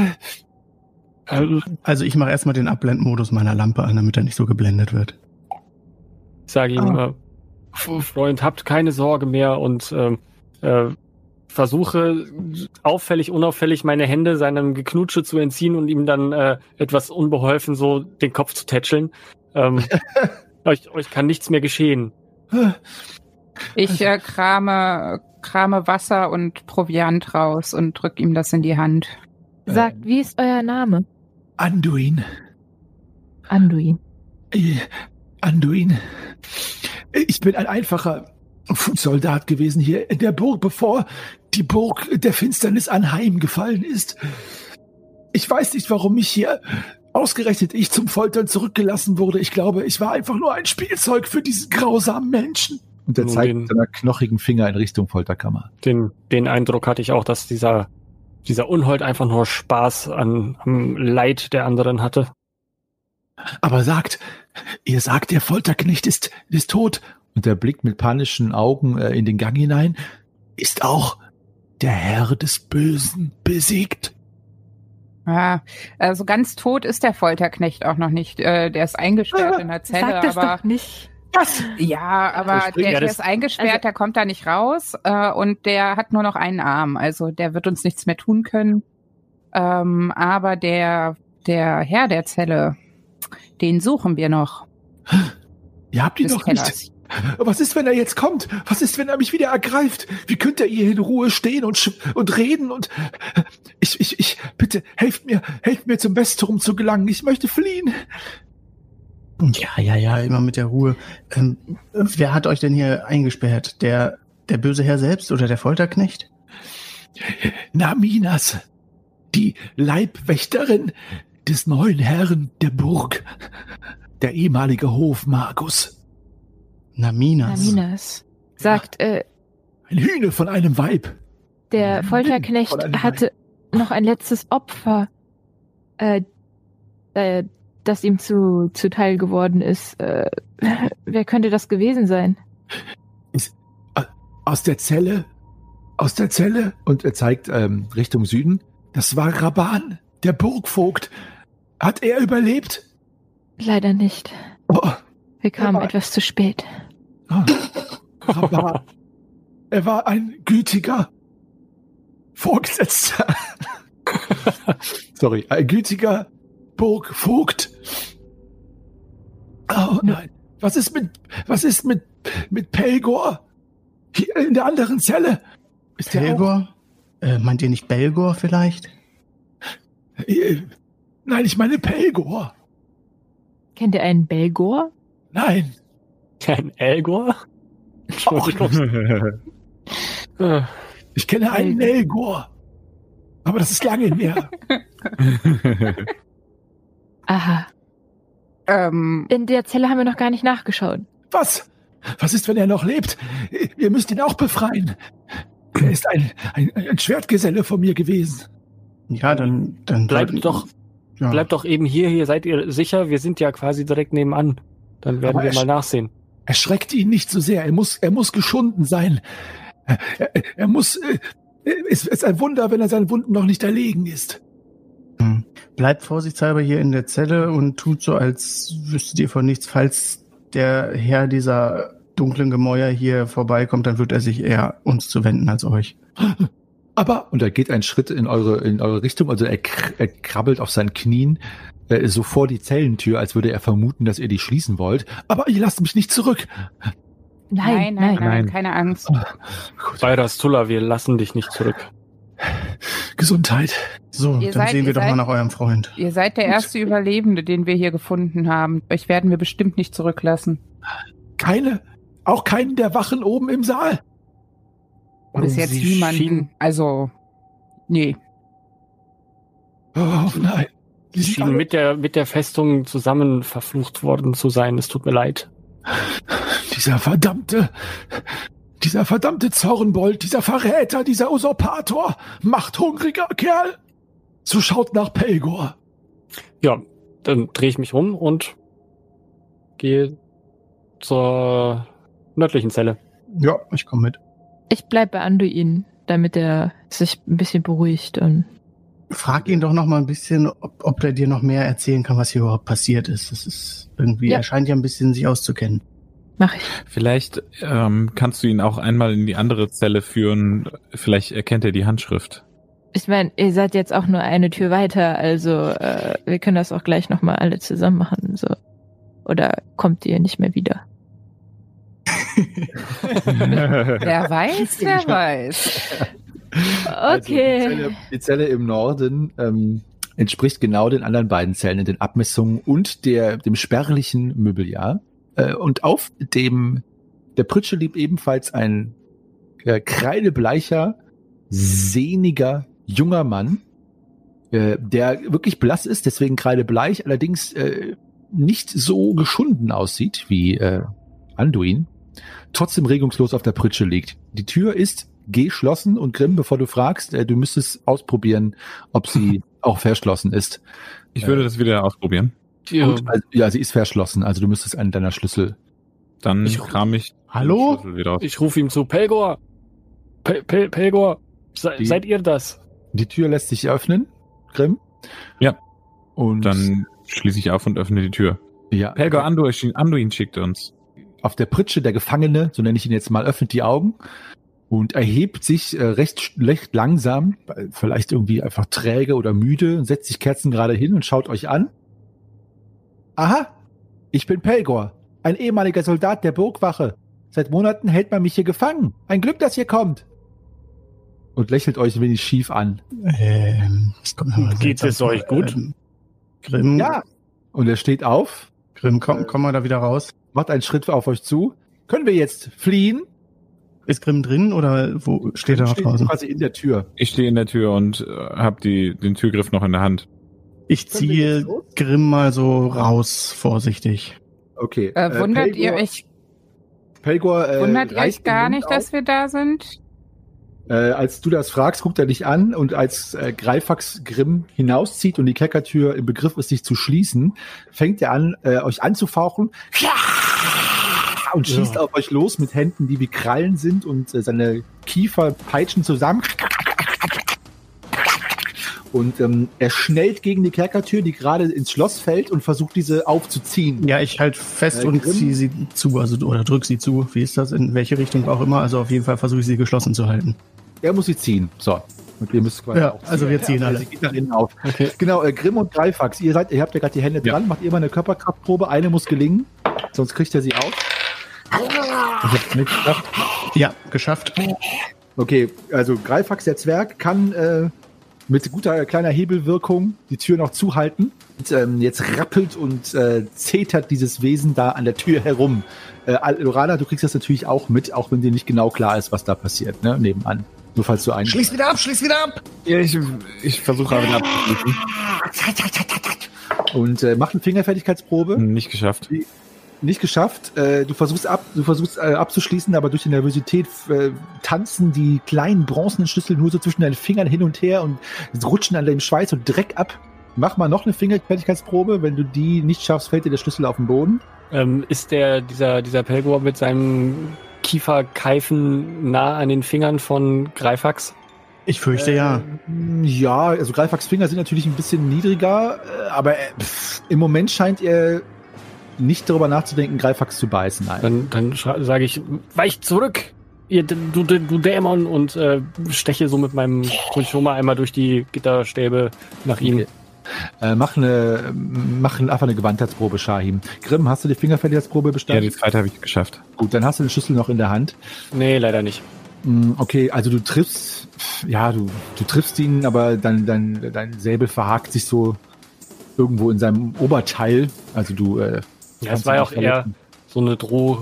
Also ich mache erstmal den Abblendmodus meiner Lampe an, damit er nicht so geblendet wird. Ich sage ihm, Freund, habt keine Sorge mehr, und versuche auffällig, unauffällig meine Hände seinem Geknutsche zu entziehen und ihm dann etwas unbeholfen so den Kopf zu tätscheln. Euch kann nichts mehr geschehen. Ich krame Wasser und Proviant raus und drück ihm das in die Hand. Sagt, wie ist euer Name? Anduin. Anduin. Anduin. Ich bin ein einfacher Fußsoldat gewesen hier in der Burg, bevor die Burg der Finsternis anheimgefallen ist. Ich weiß nicht, warum ausgerechnet ich zum Foltern zurückgelassen wurde. Ich glaube, ich war einfach nur ein Spielzeug für diesen grausamen Menschen. Und er zeigt mit seiner knochigen Finger in Richtung Folterkammer. Den Eindruck hatte ich auch, dass dieser Unhold einfach nur Spaß am Leid der anderen hatte. Aber ihr sagt, der Folterknecht ist tot. Und er blickt mit panischen Augen in den Gang hinein. Ist auch der Herr des Bösen besiegt? Ja, also ganz tot ist der Folterknecht auch noch nicht. Der ist eingesperrt in der Zelle. Sag das doch nicht. Was? Ja, aber der ist eingesperrt, der kommt da nicht raus. Und der hat nur noch einen Arm. Also der wird uns nichts mehr tun können. Aber der Herr der Zelle, den suchen wir noch. Ihr habt ihn noch nicht. Was ist, wenn er jetzt kommt? Was ist, wenn er mich wieder ergreift? Wie könnt ihr hier in Ruhe stehen und reden? Und bitte, helft mir zum Westturm zu gelangen. Ich möchte fliehen. Ja, immer mit der Ruhe. Wer hat euch denn hier eingesperrt? Der böse Herr selbst oder der Folterknecht? Naminas, die Leibwächterin des neuen Herrn der Burg, der ehemalige Hofmagus. Naminas. Sagt, ein Hühne von einem Weib. Der Folterknecht hatte noch ein letztes Opfer, das ihm zuteil geworden ist. Wer könnte das gewesen sein? Aus der Zelle, und er zeigt Richtung Süden. Das war Raban, der Burgvogt. Hat er überlebt? Leider nicht. Oh, Wir kamen etwas zu spät. Raban. Er war ein gütiger Vorgesetzter. Sorry, ein gütiger Burgvogt. Oh nein. Was ist mit Pelgor? Hier in der anderen Zelle. Ist Pelgor? Meint ihr nicht Belgor vielleicht? Nein, ich meine Pelgor. Kennt ihr einen Belgor? Nein. Ein Elgor? Entschuldigung. Ich kenne einen Elgor. Aber das ist lange her. Aha. In der Zelle haben wir noch gar nicht nachgeschaut. Was? Was ist, wenn er noch lebt? Ihr müsst ihn auch befreien. Er ist ein Schwertgeselle von mir gewesen. Ja, dann bleibt doch eben hier seid ihr sicher, wir sind ja quasi direkt nebenan. Dann werden wir mal nachsehen. Erschreckt ihn nicht so sehr, er muss geschunden sein. Es ist ein Wunder, wenn er seinen Wunden noch nicht erlegen ist. Bleibt vorsichtshalber hier in der Zelle und tut so, als wüsstet ihr von nichts. Falls der Herr dieser dunklen Gemäuer hier vorbeikommt, dann wird er sich eher uns zuwenden als euch. Aber, und er geht einen Schritt in eure Richtung, also er krabbelt auf seinen Knien so vor die Zellentür, als würde er vermuten, dass ihr die schließen wollt. Aber ihr lasst mich nicht zurück. Nein, keine Angst. Bayras Tulla, wir lassen dich nicht zurück. Gesundheit. So, dann sehen wir doch mal nach eurem Freund. Ihr seid der erste Überlebende, den wir hier gefunden haben. Euch werden wir bestimmt nicht zurücklassen. Auch keinen der Wachen oben im Saal? Bis jetzt niemanden. Also, nee. Oh nein. Sie schienen mit der Festung zusammen verflucht worden zu sein. Es tut mir leid. Dieser verdammte Zornbold, dieser Verräter, dieser Usurpator, machthungriger Kerl. So schaut nach Pelgor. Ja, dann drehe ich mich um und gehe zur nördlichen Zelle. Ja, ich komme mit. Ich bleibe bei Anduin, damit er sich ein bisschen beruhigt. Und frag ihn doch noch mal ein bisschen, ob er dir noch mehr erzählen kann, was hier überhaupt passiert ist. Das ist irgendwie, er scheint ja ein bisschen sich auszukennen. Mach ich. Vielleicht kannst du ihn auch einmal in die andere Zelle führen. Vielleicht erkennt er die Handschrift. Ich meine, ihr seid jetzt auch nur eine Tür weiter, also wir können das auch gleich noch mal alle zusammen machen. So. Oder kommt ihr nicht mehr wieder? Wer weiß. Okay. Also die Zelle im Norden entspricht genau den anderen beiden Zellen in den Abmessungen und dem spärlichen Möbeljahr. Und auf der Pritsche liegt ebenfalls ein kreidebleicher, sehniger, junger Mann, der wirklich blass ist, deswegen kreidebleich, allerdings nicht so geschunden aussieht wie Anduin, trotzdem regungslos auf der Pritsche liegt. Die Tür ist geschlossen und Grimm, bevor du fragst, du müsstest ausprobieren, ob sie auch verschlossen ist. Ich würde das wieder ausprobieren. Gut, also, sie ist verschlossen, also du müsstest einen deiner Schlüssel. Dann kram ich Hallo? den Schlüssel wieder aus. Ich rufe ihm zu, Pelgor! Pelgor, seid ihr das? Die Tür lässt sich öffnen, Grimm. Ja. Und dann schließe ich auf und öffne die Tür. Ja. Pelgor Anduin schickt uns. Auf der Pritsche, der Gefangene, so nenne ich ihn jetzt mal, öffnet die Augen und erhebt sich recht langsam, vielleicht irgendwie einfach träge oder müde, setzt sich kerzengerade hin und schaut euch an. Aha, ich bin Pelgor, ein ehemaliger Soldat der Burgwache. Seit Monaten hält man mich hier gefangen. Ein Glück, dass ihr kommt. Und lächelt euch ein wenig schief an. Geht es euch gut? Grimm? Ja. Und er steht auf. Grimm, komm mal da wieder raus. Macht einen Schritt auf euch zu. Können wir jetzt fliehen? Ist Grimm drin oder wo steht er draußen? Quasi in der Tür. Ich stehe in der Tür und habe den Türgriff noch in der Hand. Ich ziehe Grimm mal so raus, vorsichtig. Okay. Wundert ihr euch gar nicht, dass wir da sind? Als du das fragst, guckt er dich an und als Greifax Grimm hinauszieht und die Kerkertür im Begriff ist, sich zu schließen, fängt er an, euch anzufauchen und schießt auf euch los mit Händen, die wie Krallen sind und seine Kiefer peitschen zusammen. Und er schnellt gegen die Kerkertür, die gerade ins Schloss fällt und versucht, diese aufzuziehen. Ja, ich halte fest und ziehe sie zu, oder drück sie zu. Wie ist das? In welche Richtung auch immer. Also auf jeden Fall versuche ich sie geschlossen zu halten. Er muss sie ziehen. So. Und ihr müsst quasi auch ziehen. Also wir ziehen alle. Sie geht nach innen auf. Okay. Genau, Grimm und Greifax, ihr habt ja gerade die Hände dran, macht ihr mal eine Körperkraftprobe. Eine muss gelingen, sonst kriegt er sie auf. Ich hab's nicht geschafft. Ja, geschafft. Okay, also Greifax, der Zwerg, kann mit guter kleiner Hebelwirkung die Tür noch zuhalten. Und, jetzt rappelt und zetert dieses Wesen da an der Tür herum. Lorana, du kriegst das natürlich auch mit, auch wenn dir nicht genau klar ist, was da passiert, ne? Nebenan. Nur falls du einen... Schließ wieder ab! Ja, ich versuche aber wieder abzuschließen. Und mach eine Fingerfertigkeitsprobe. Nicht geschafft. Nicht geschafft. Du versuchst abzuschließen, aber durch die Nervosität tanzen die kleinen bronzenen Schlüssel nur so zwischen deinen Fingern hin und her und rutschen an deinem Schweiß und Dreck ab. Mach mal noch eine Fingerfertigkeitsprobe. Wenn du die nicht schaffst, fällt dir der Schlüssel auf den Boden. Ist dieser Pelgor mit seinem Kieferkeifen nah an den Fingern von Greifax? Ich fürchte ja. Ja, also Greifax Finger sind natürlich ein bisschen niedriger, aber im Moment scheint er nicht darüber nachzudenken, Greifax zu beißen. Dann sage ich, weich zurück! du Dämon, und steche so mit meinem Kunchoma einmal durch die Gitterstäbe nach ihm. Okay. Mach einfach eine Gewandtheitsprobe, Shahim. Grimm, hast du die Fingerfertigkeitsprobe bestanden? Ja, die zweite habe ich geschafft. Gut, dann hast du den Schlüssel noch in der Hand. Nee, leider nicht. Okay, also du triffst ihn, aber dein Säbel verhakt sich so irgendwo in seinem Oberteil. Also du. Es war ja auch eher so eine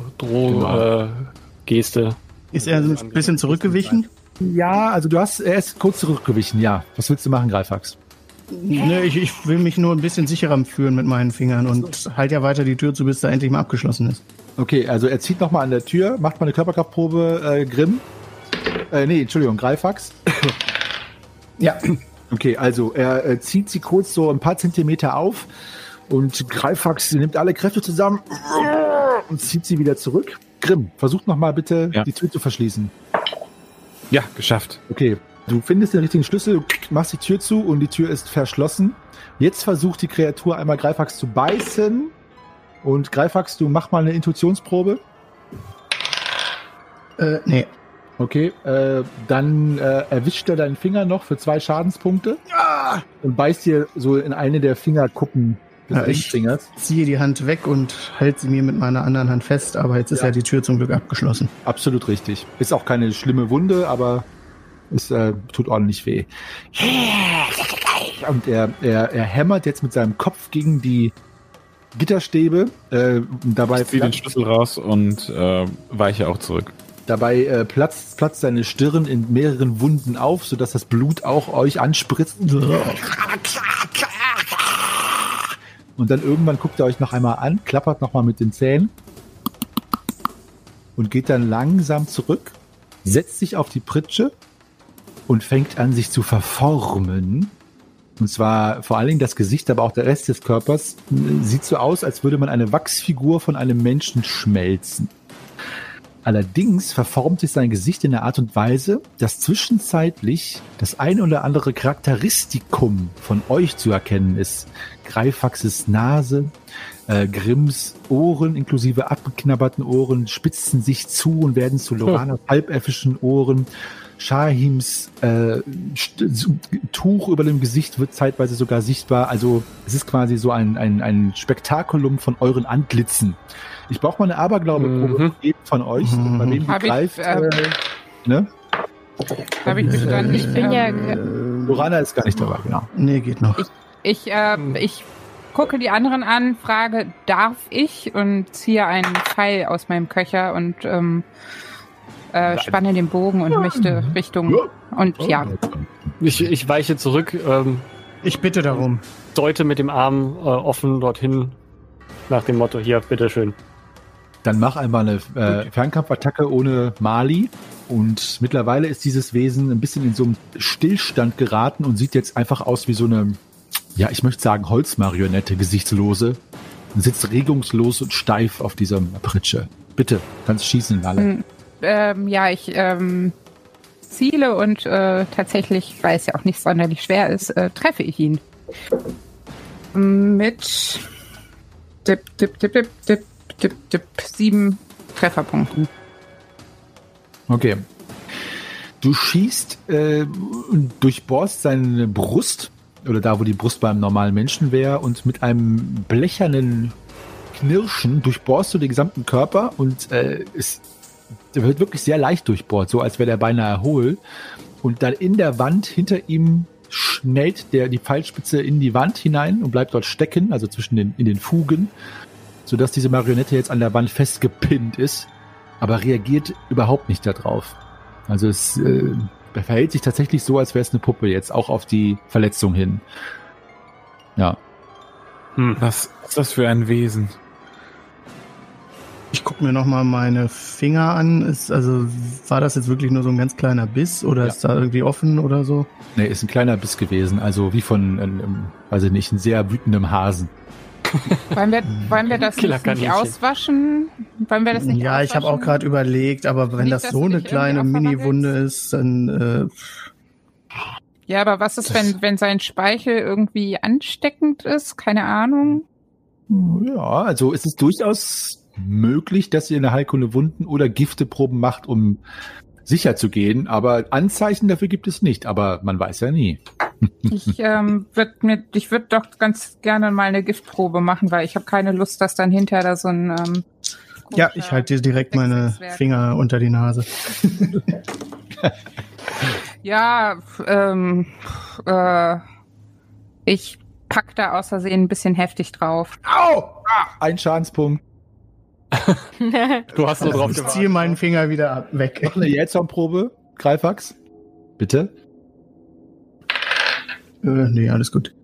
Geste. Ist er ein bisschen zurückgewichen? Ja, also er ist kurz zurückgewichen, ja. Was willst du machen, Greifax? Ne, ich will mich nur ein bisschen sicherer fühlen mit meinen Fingern und halt ja weiter die Tür zu, bis da endlich mal abgeschlossen ist. Okay, also er zieht nochmal an der Tür, macht mal eine Körperkraftprobe, Grimm. Greifax. Ja. Okay, also er zieht sie kurz so ein paar Zentimeter auf und Greifax nimmt alle Kräfte zusammen und zieht sie wieder zurück. Grimm, versuch nochmal bitte die Tür zu verschließen. Ja, geschafft. Okay. Du findest den richtigen Schlüssel, machst die Tür zu und die Tür ist verschlossen. Jetzt versucht die Kreatur einmal Greifax zu beißen. Und Greifax, du mach mal eine Intuitionsprobe. Nee. Okay, dann erwischt er deinen Finger noch für 2 Schadenspunkte. Und beißt dir so in eine der Fingerkuppen des Ringfingers. Ich ziehe die Hand weg und halte sie mir mit meiner anderen Hand fest, aber jetzt ist ja die Tür zum Glück abgeschlossen. Absolut richtig. Ist auch keine schlimme Wunde, aber es tut ordentlich weh. Und er hämmert jetzt mit seinem Kopf gegen die Gitterstäbe. Dabei ich ziehe den Schlüssel raus und weiche auch zurück. Dabei platzt seine Stirn in mehreren Wunden auf, sodass das Blut auch euch anspritzt. Und dann irgendwann guckt er euch noch einmal an, klappert nochmal mit den Zähnen und geht dann langsam zurück, setzt sich auf die Pritsche und fängt an, sich zu verformen. Und zwar vor allen Dingen das Gesicht, aber auch der Rest des Körpers sieht so aus, als würde man eine Wachsfigur von einem Menschen schmelzen. Allerdings verformt sich sein Gesicht in der Art und Weise, dass zwischenzeitlich das ein oder andere Charakteristikum von euch zu erkennen ist. Greifaxes Nase, Grimms Ohren inklusive abgeknabberten Ohren spitzen sich zu und werden zu Loranas halbelfischen Ohren. Shahims Tuch über dem Gesicht wird zeitweise sogar sichtbar. Also es ist quasi so ein Spektakulum von euren Antlitzen. Ich brauche mal eine Aberglaube von euch, bei wem die greift. Ne? Habe ich bestanden. Ich bin Lorana ist gar nicht dabei, genau. Nee, geht noch. Ich gucke die anderen an, frage, darf ich? Und ziehe einen Pfeil aus meinem Köcher und spanne den Bogen und möchte Richtung und ja. Ich weiche zurück. Ich bitte darum. Deute mit dem Arm offen dorthin nach dem Motto, hier, bitteschön. Dann mach einmal eine Fernkampfattacke ohne Mali. Und mittlerweile ist dieses Wesen ein bisschen in so einen Stillstand geraten und sieht jetzt einfach aus wie so eine, ja, ich möchte sagen, Holzmarionette, gesichtslose. Und sitzt regungslos und steif auf dieser Pritsche. Bitte, kannst schießen, Lale. Ich ziele und tatsächlich, weil es ja auch nicht sonderlich schwer ist, treffe ich ihn. Mit 7 Trefferpunkten. Okay. Du schießt und durchbohrst seine Brust, oder da, wo die Brust beim normalen Menschen wäre, und mit einem blechernen Knirschen durchbohrst du den gesamten Körper und der wird wirklich sehr leicht durchbohrt, so als wäre der beinahe hohl. Und dann in der Wand hinter ihm schnellt die Pfeilspitze in die Wand hinein und bleibt dort stecken, also in den Fugen, sodass diese Marionette jetzt an der Wand festgepinnt ist, aber reagiert überhaupt nicht darauf. Also es verhält sich tatsächlich so, als wäre es eine Puppe jetzt, auch auf die Verletzung hin. Ja. Was ist das für ein Wesen? Ich gucke mir nochmal meine Finger an. War das jetzt wirklich nur so ein ganz kleiner Biss oder ist da irgendwie offen oder so? Nee, ist ein kleiner Biss gewesen. Also wie von einem sehr wütendem Hasen. Wollen wir das nicht auswaschen? Ja, ich habe auch gerade überlegt, aber wenn das so eine kleine Mini-Wunde ist, dann... Ja, aber was ist, wenn sein Speichel irgendwie ansteckend ist? Keine Ahnung. Ja, also es ist durchaus möglich, dass ihr eine Heilkunde Wunden oder Gifteproben macht, um sicher zu gehen. Aber Anzeichen dafür gibt es nicht. Aber man weiß ja nie. Ich würde doch ganz gerne mal eine Giftprobe machen, weil ich habe keine Lust, dass dann hinterher da so ein ja, ich halte dir direkt meine Finger unter die Nase. Ja, ich pack da aus Versehen ein bisschen heftig drauf. Au! Ein Schadenspunkt. Du hast nur drauf gewartet. Ich ziehe meinen Finger wieder weg. Mach eine Jetson-Probe, Greifax. Bitte. Nee, alles gut.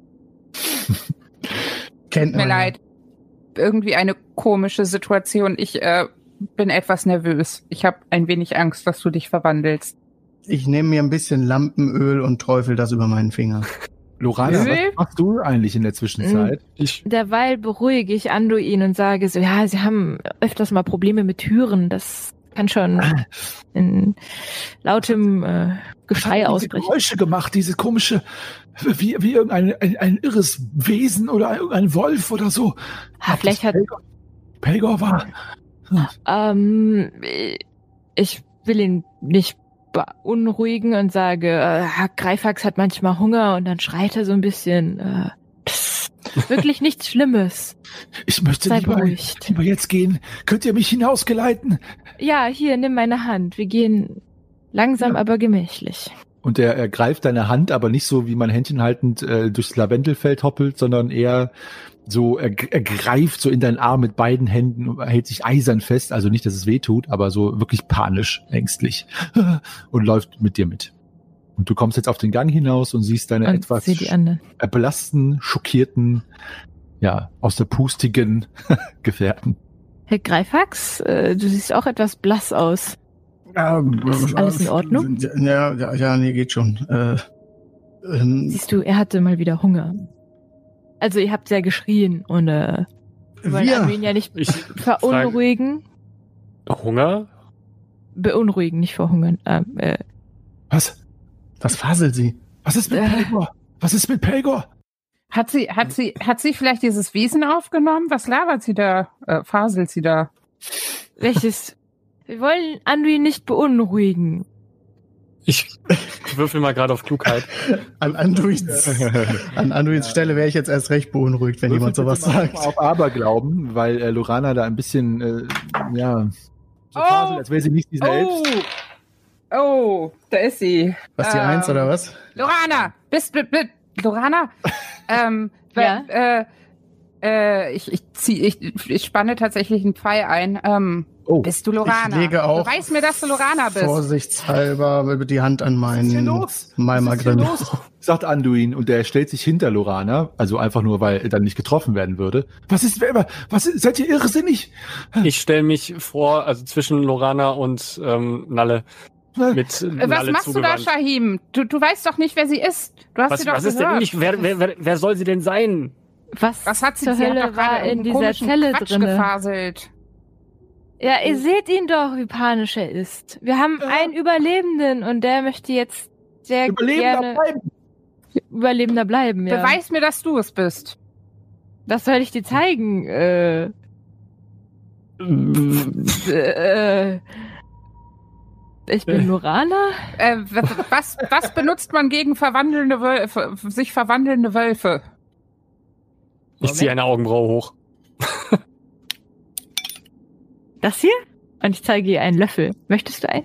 Kennt mir leid. Irgendwie eine komische Situation. Ich bin etwas nervös. Ich habe ein wenig Angst, dass du dich verwandelst. Ich nehme mir ein bisschen Lampenöl und träufel das über meinen Finger. Lorana, was machst du eigentlich in der Zwischenzeit? Derweil beruhige ich Anduin und sage so, ja, sie haben öfters mal Probleme mit Türen. Das kann schon in lautem Geschrei ausbrechen. Geräusche gemacht, diese komische, wie irgendein ein irres Wesen oder irgendein Wolf oder so. Vielleicht hat Pelgor war. Ich will ihn nicht beunruhigen und sage, Greifax hat manchmal Hunger und dann schreit er so ein bisschen. Wirklich nichts Schlimmes. Ich möchte lieber jetzt gehen. Könnt ihr mich hinausgeleiten? Ja, hier, nimm meine Hand. Wir gehen langsam, aber gemächlich. Und er greift deine Hand, aber nicht so, wie man Händchen haltend durchs Lavendelfeld hoppelt, sondern eher so, er greift so in deinen Arm mit beiden Händen und hält sich eisern fest. Also nicht, dass es weh tut, aber so wirklich panisch, ängstlich. Und läuft mit dir mit. Und du kommst jetzt auf den Gang hinaus und siehst deine etwas erblassten, schockierten, ja, aus der pustigen Gefährten. Herr Greifax, du siehst auch etwas blass aus. Ist alles in Ordnung? Ja, nee, geht schon. Siehst du, er hatte mal wieder Hunger. Also ihr habt sehr geschrien und wir wollen ihn ja nicht verunruhigen. Hunger? Beunruhigen, nicht verhungern. Was faselt sie? Was ist mit Pelgor? Was ist mit Pelgor? Hat sie vielleicht dieses Wesen aufgenommen? Was labert sie da? Faselt sie da? Welches? Wir wollen Anduin nicht beunruhigen. Ich würfel mal gerade auf Klugheit. An Anduins Stelle wäre ich jetzt erst recht beunruhigt, wenn jemand sowas sagt. Auf Aberglauben, weil Lorana da ein bisschen, so faselt, als wäre sie nicht sie selbst. Oh, da ist sie. Was, die 1 oder was? Lorana, Lorana? Ich spanne tatsächlich einen Pfeil ein. Bist du Lorana? Ich lege auch du weißt mir, dass du Lorana bist. Vorsichtshalber die Hand an meinen Malmagrim. Sagt Anduin und der stellt sich hinter Lorana, also einfach nur, weil er dann nicht getroffen werden würde. Seid ihr irrsinnig? Ich stelle mich vor, also zwischen Lorana und Nalle. Mit Nalle was machst zugewandt. du da, Shahim? Du weißt doch nicht, wer sie ist. Du hast sie doch was ist denn nicht? Wer soll sie denn sein? Was hat sie zur Hölle war in dieser Zelle drin? Gefaselt. Ja, ihr seht ihn doch, wie panisch er ist. Wir haben einen Überlebenden und der möchte jetzt sehr gerne Überlebender bleiben. Ja. Beweis mir, dass du es bist. Was soll ich dir zeigen? Ich bin Lorana? Was benutzt man gegen sich verwandelnde Wölfe? Ich ziehe eine Augenbraue hoch. Das hier? Und ich zeige ihr einen Löffel. Möchtest du einen?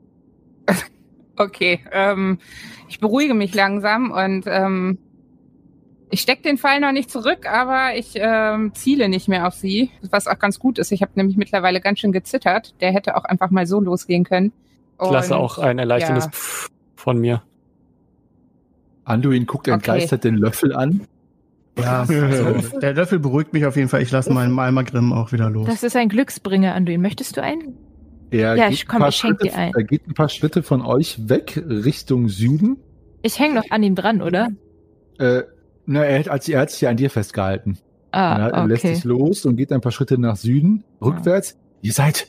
Okay, ich beruhige mich langsam und ich stecke den Pfeil noch nicht zurück, aber ich ziele nicht mehr auf sie, was auch ganz gut ist. Ich habe nämlich mittlerweile ganz schön gezittert. Der hätte auch einfach mal so losgehen können. Ich lasse auch ein erleichterndes Pfff von mir. Anduin guckt entgeistert den Löffel an. Ja, so. Der Löffel beruhigt mich auf jeden Fall. Ich lasse meinen Malmagrim auch wieder los. Das ist ein Glücksbringer, Anduin. Möchtest du einen? Ich schenke dir einen. Er geht ein paar Schritte von euch weg, Richtung Süden. Ich hänge noch an ihm dran, oder? Er hat sich ja an dir festgehalten. Er lässt sich los und geht ein paar Schritte nach Süden, rückwärts. Ihr seid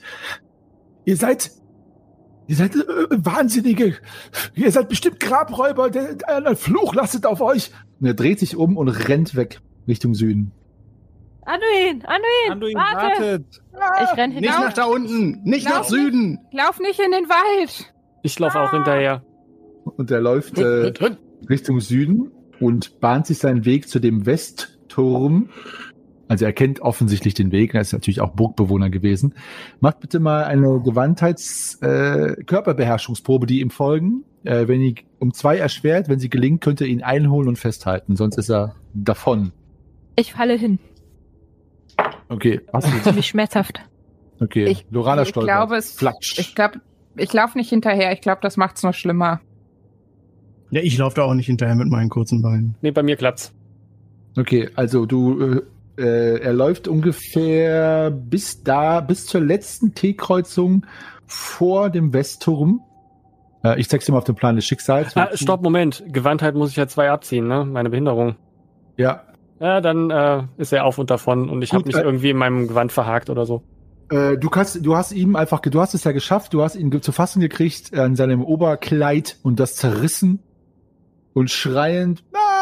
Wahnsinnige. Ihr seid bestimmt Grabräuber. Ein Fluch lastet auf euch. Und er dreht sich um und rennt weg Richtung Süden. Anduin, wartet! Ich renn hinaus. Nicht nach da unten, nicht nach Süden. Lauf nicht in den Wald. Ich laufe auch hinterher. Und er läuft Richtung Süden und bahnt sich seinen Weg zu dem Westturm. Also er kennt offensichtlich den Weg, er ist natürlich auch Burgbewohner gewesen. Macht bitte mal eine Gewandheits-Körperbeherrschungsprobe, die ihm folgen. Wenn ihr um 2 erschwert, wenn sie gelingt, könnt ihr ihn einholen und festhalten, sonst ist er davon. Ich falle hin. Okay. Ziemlich schmerzhaft. Okay, Lorana stolpert. Ich laufe nicht hinterher. Ich glaube, das macht's noch schlimmer. Ja, ich laufe da auch nicht hinterher mit meinen kurzen Beinen. Nee, bei mir klappt's. Okay, also er läuft ungefähr bis zur letzten T-Kreuzung vor dem Westturm. Ich zeig's dir mal auf dem Plan des Schicksals. Stopp, Moment. Gewandtheit muss ich ja 2 abziehen, ne? Meine Behinderung. Ja. Ja, dann ist er auf und davon und ich habe mich irgendwie in meinem Gewand verhakt oder so. Du hast es ja geschafft, du hast ihn zu fassen gekriegt an seinem Oberkleid und das zerrissen und schreiend.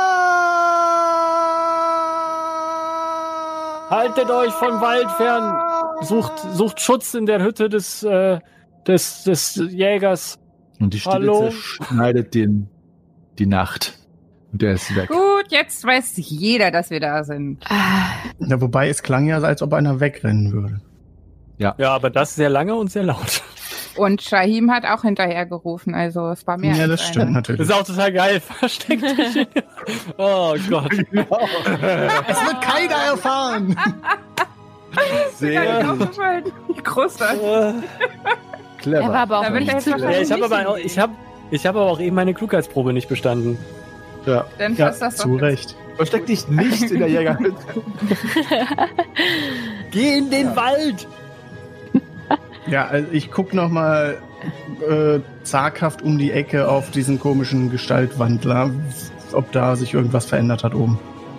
Haltet euch vom Wald fern! Sucht Schutz in der Hütte des Jägers. Und die Stille zerschneidet die Nacht. Und der ist weg. Gut, jetzt weiß jeder, dass wir da sind. Ja, wobei es klang ja, als ob einer wegrennen würde. Ja, aber das sehr lange und sehr laut. Und Shahim hat auch hinterher gerufen, also es war mehr als Ja, das stimmt natürlich. Das ist auch total geil. Versteckt dich. Oh Gott. Es wird keiner erfahren. Sehr gut. Wie großartig. Clever. Er war aber auch nicht zu ich habe aber auch eben meine Klugheitsprobe nicht bestanden. Ja, dann passt das zu Recht. Versteck dich nicht in der Jägerhütte. Geh in den Wald! Ja, also ich guck noch mal zaghaft um die Ecke auf diesen komischen Gestaltwandler, ob da sich irgendwas verändert hat oben.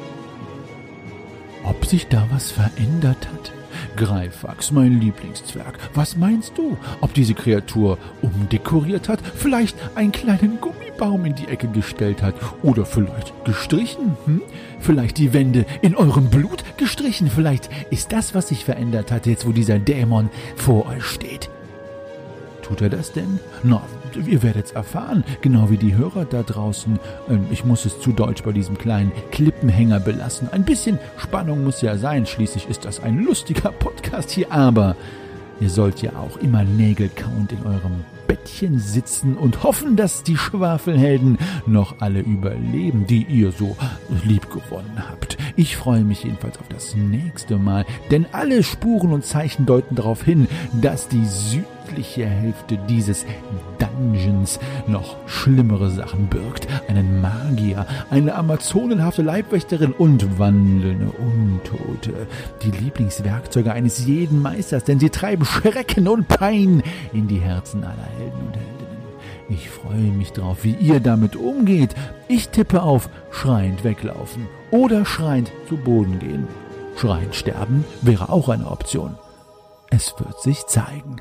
Ob sich da was verändert hat? Greifax, mein Lieblingszwerg, was meinst du? Ob diese Kreatur umdekoriert hat, vielleicht einen kleinen Gummibaum in die Ecke gestellt hat oder vielleicht gestrichen? Vielleicht die Wände in eurem Blut gestrichen? Vielleicht ist das, was sich verändert hat, jetzt wo dieser Dämon vor euch steht. Tut er das denn? Na, ihr werdet's erfahren, genau wie die Hörer da draußen. Ich muss es zu deutsch bei diesem kleinen Klippenhänger belassen. Ein bisschen Spannung muss ja sein, schließlich ist das ein lustiger Podcast hier, aber ihr sollt ja auch immer nägelkauend in eurem Bettchen sitzen und hoffen, dass die Schwafelhelden noch alle überleben, die ihr so lieb gewonnen habt. Ich freue mich jedenfalls auf das nächste Mal, denn alle Spuren und Zeichen deuten darauf hin, dass die südliche Hälfte dieses Dungeons noch schlimmere Sachen birgt. Einen Magier, eine amazonenhafte Leibwächterin und wandelnde Untote. Die Lieblingswerkzeuge eines jeden Meisters, denn sie treiben Schrecken und Pein in die Herzen aller Helden und Heldinnen. Ich freue mich drauf, wie ihr damit umgeht. Ich tippe auf schreiend weglaufen oder schreiend zu Boden gehen. Schreiend sterben wäre auch eine Option. Es wird sich zeigen.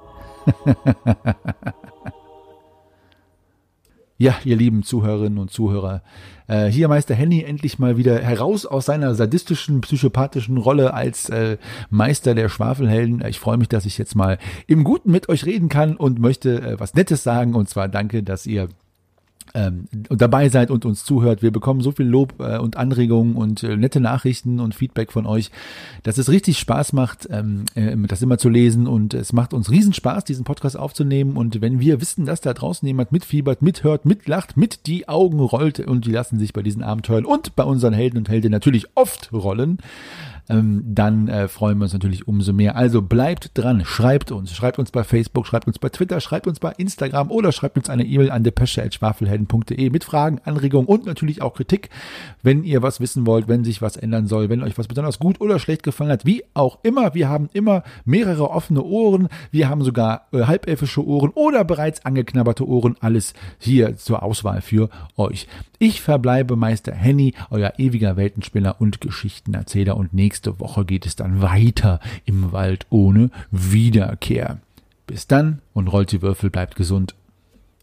Ja, ihr lieben Zuhörerinnen und Zuhörer, hier Meister Henny endlich mal wieder heraus aus seiner sadistischen, psychopathischen Rolle als Meister der Schwafelhelden. Ich freue mich, dass ich jetzt mal im Guten mit euch reden kann und möchte was Nettes sagen, und zwar danke, dass ihr dabei seid und uns zuhört. Wir bekommen so viel Lob und Anregungen und nette Nachrichten und Feedback von euch, dass es richtig Spaß macht, das immer zu lesen, und es macht uns riesen Spaß, diesen Podcast aufzunehmen, und wenn wir wissen, dass da draußen jemand mitfiebert, mithört, mitlacht, mit die Augen rollt, und die lassen sich bei diesen Abenteuern und bei unseren Helden und Heldinnen natürlich oft rollen, dann freuen wir uns natürlich umso mehr. Also bleibt dran, schreibt uns bei Facebook, schreibt uns bei Twitter, schreibt uns bei Instagram oder schreibt uns eine E-Mail an depesche@schwafelhelden.de mit Fragen, Anregungen und natürlich auch Kritik, wenn ihr was wissen wollt, wenn sich was ändern soll, wenn euch was besonders gut oder schlecht gefallen hat, wie auch immer. Wir haben immer mehrere offene Ohren, wir haben sogar halbelfische Ohren oder bereits angeknabberte Ohren, alles hier zur Auswahl für euch. Ich verbleibe Meister Henny, euer ewiger Weltenspinner und Geschichtenerzähler, und nächste Woche geht es dann weiter im Wald ohne Wiederkehr. Bis dann und rollt die Würfel, bleibt gesund.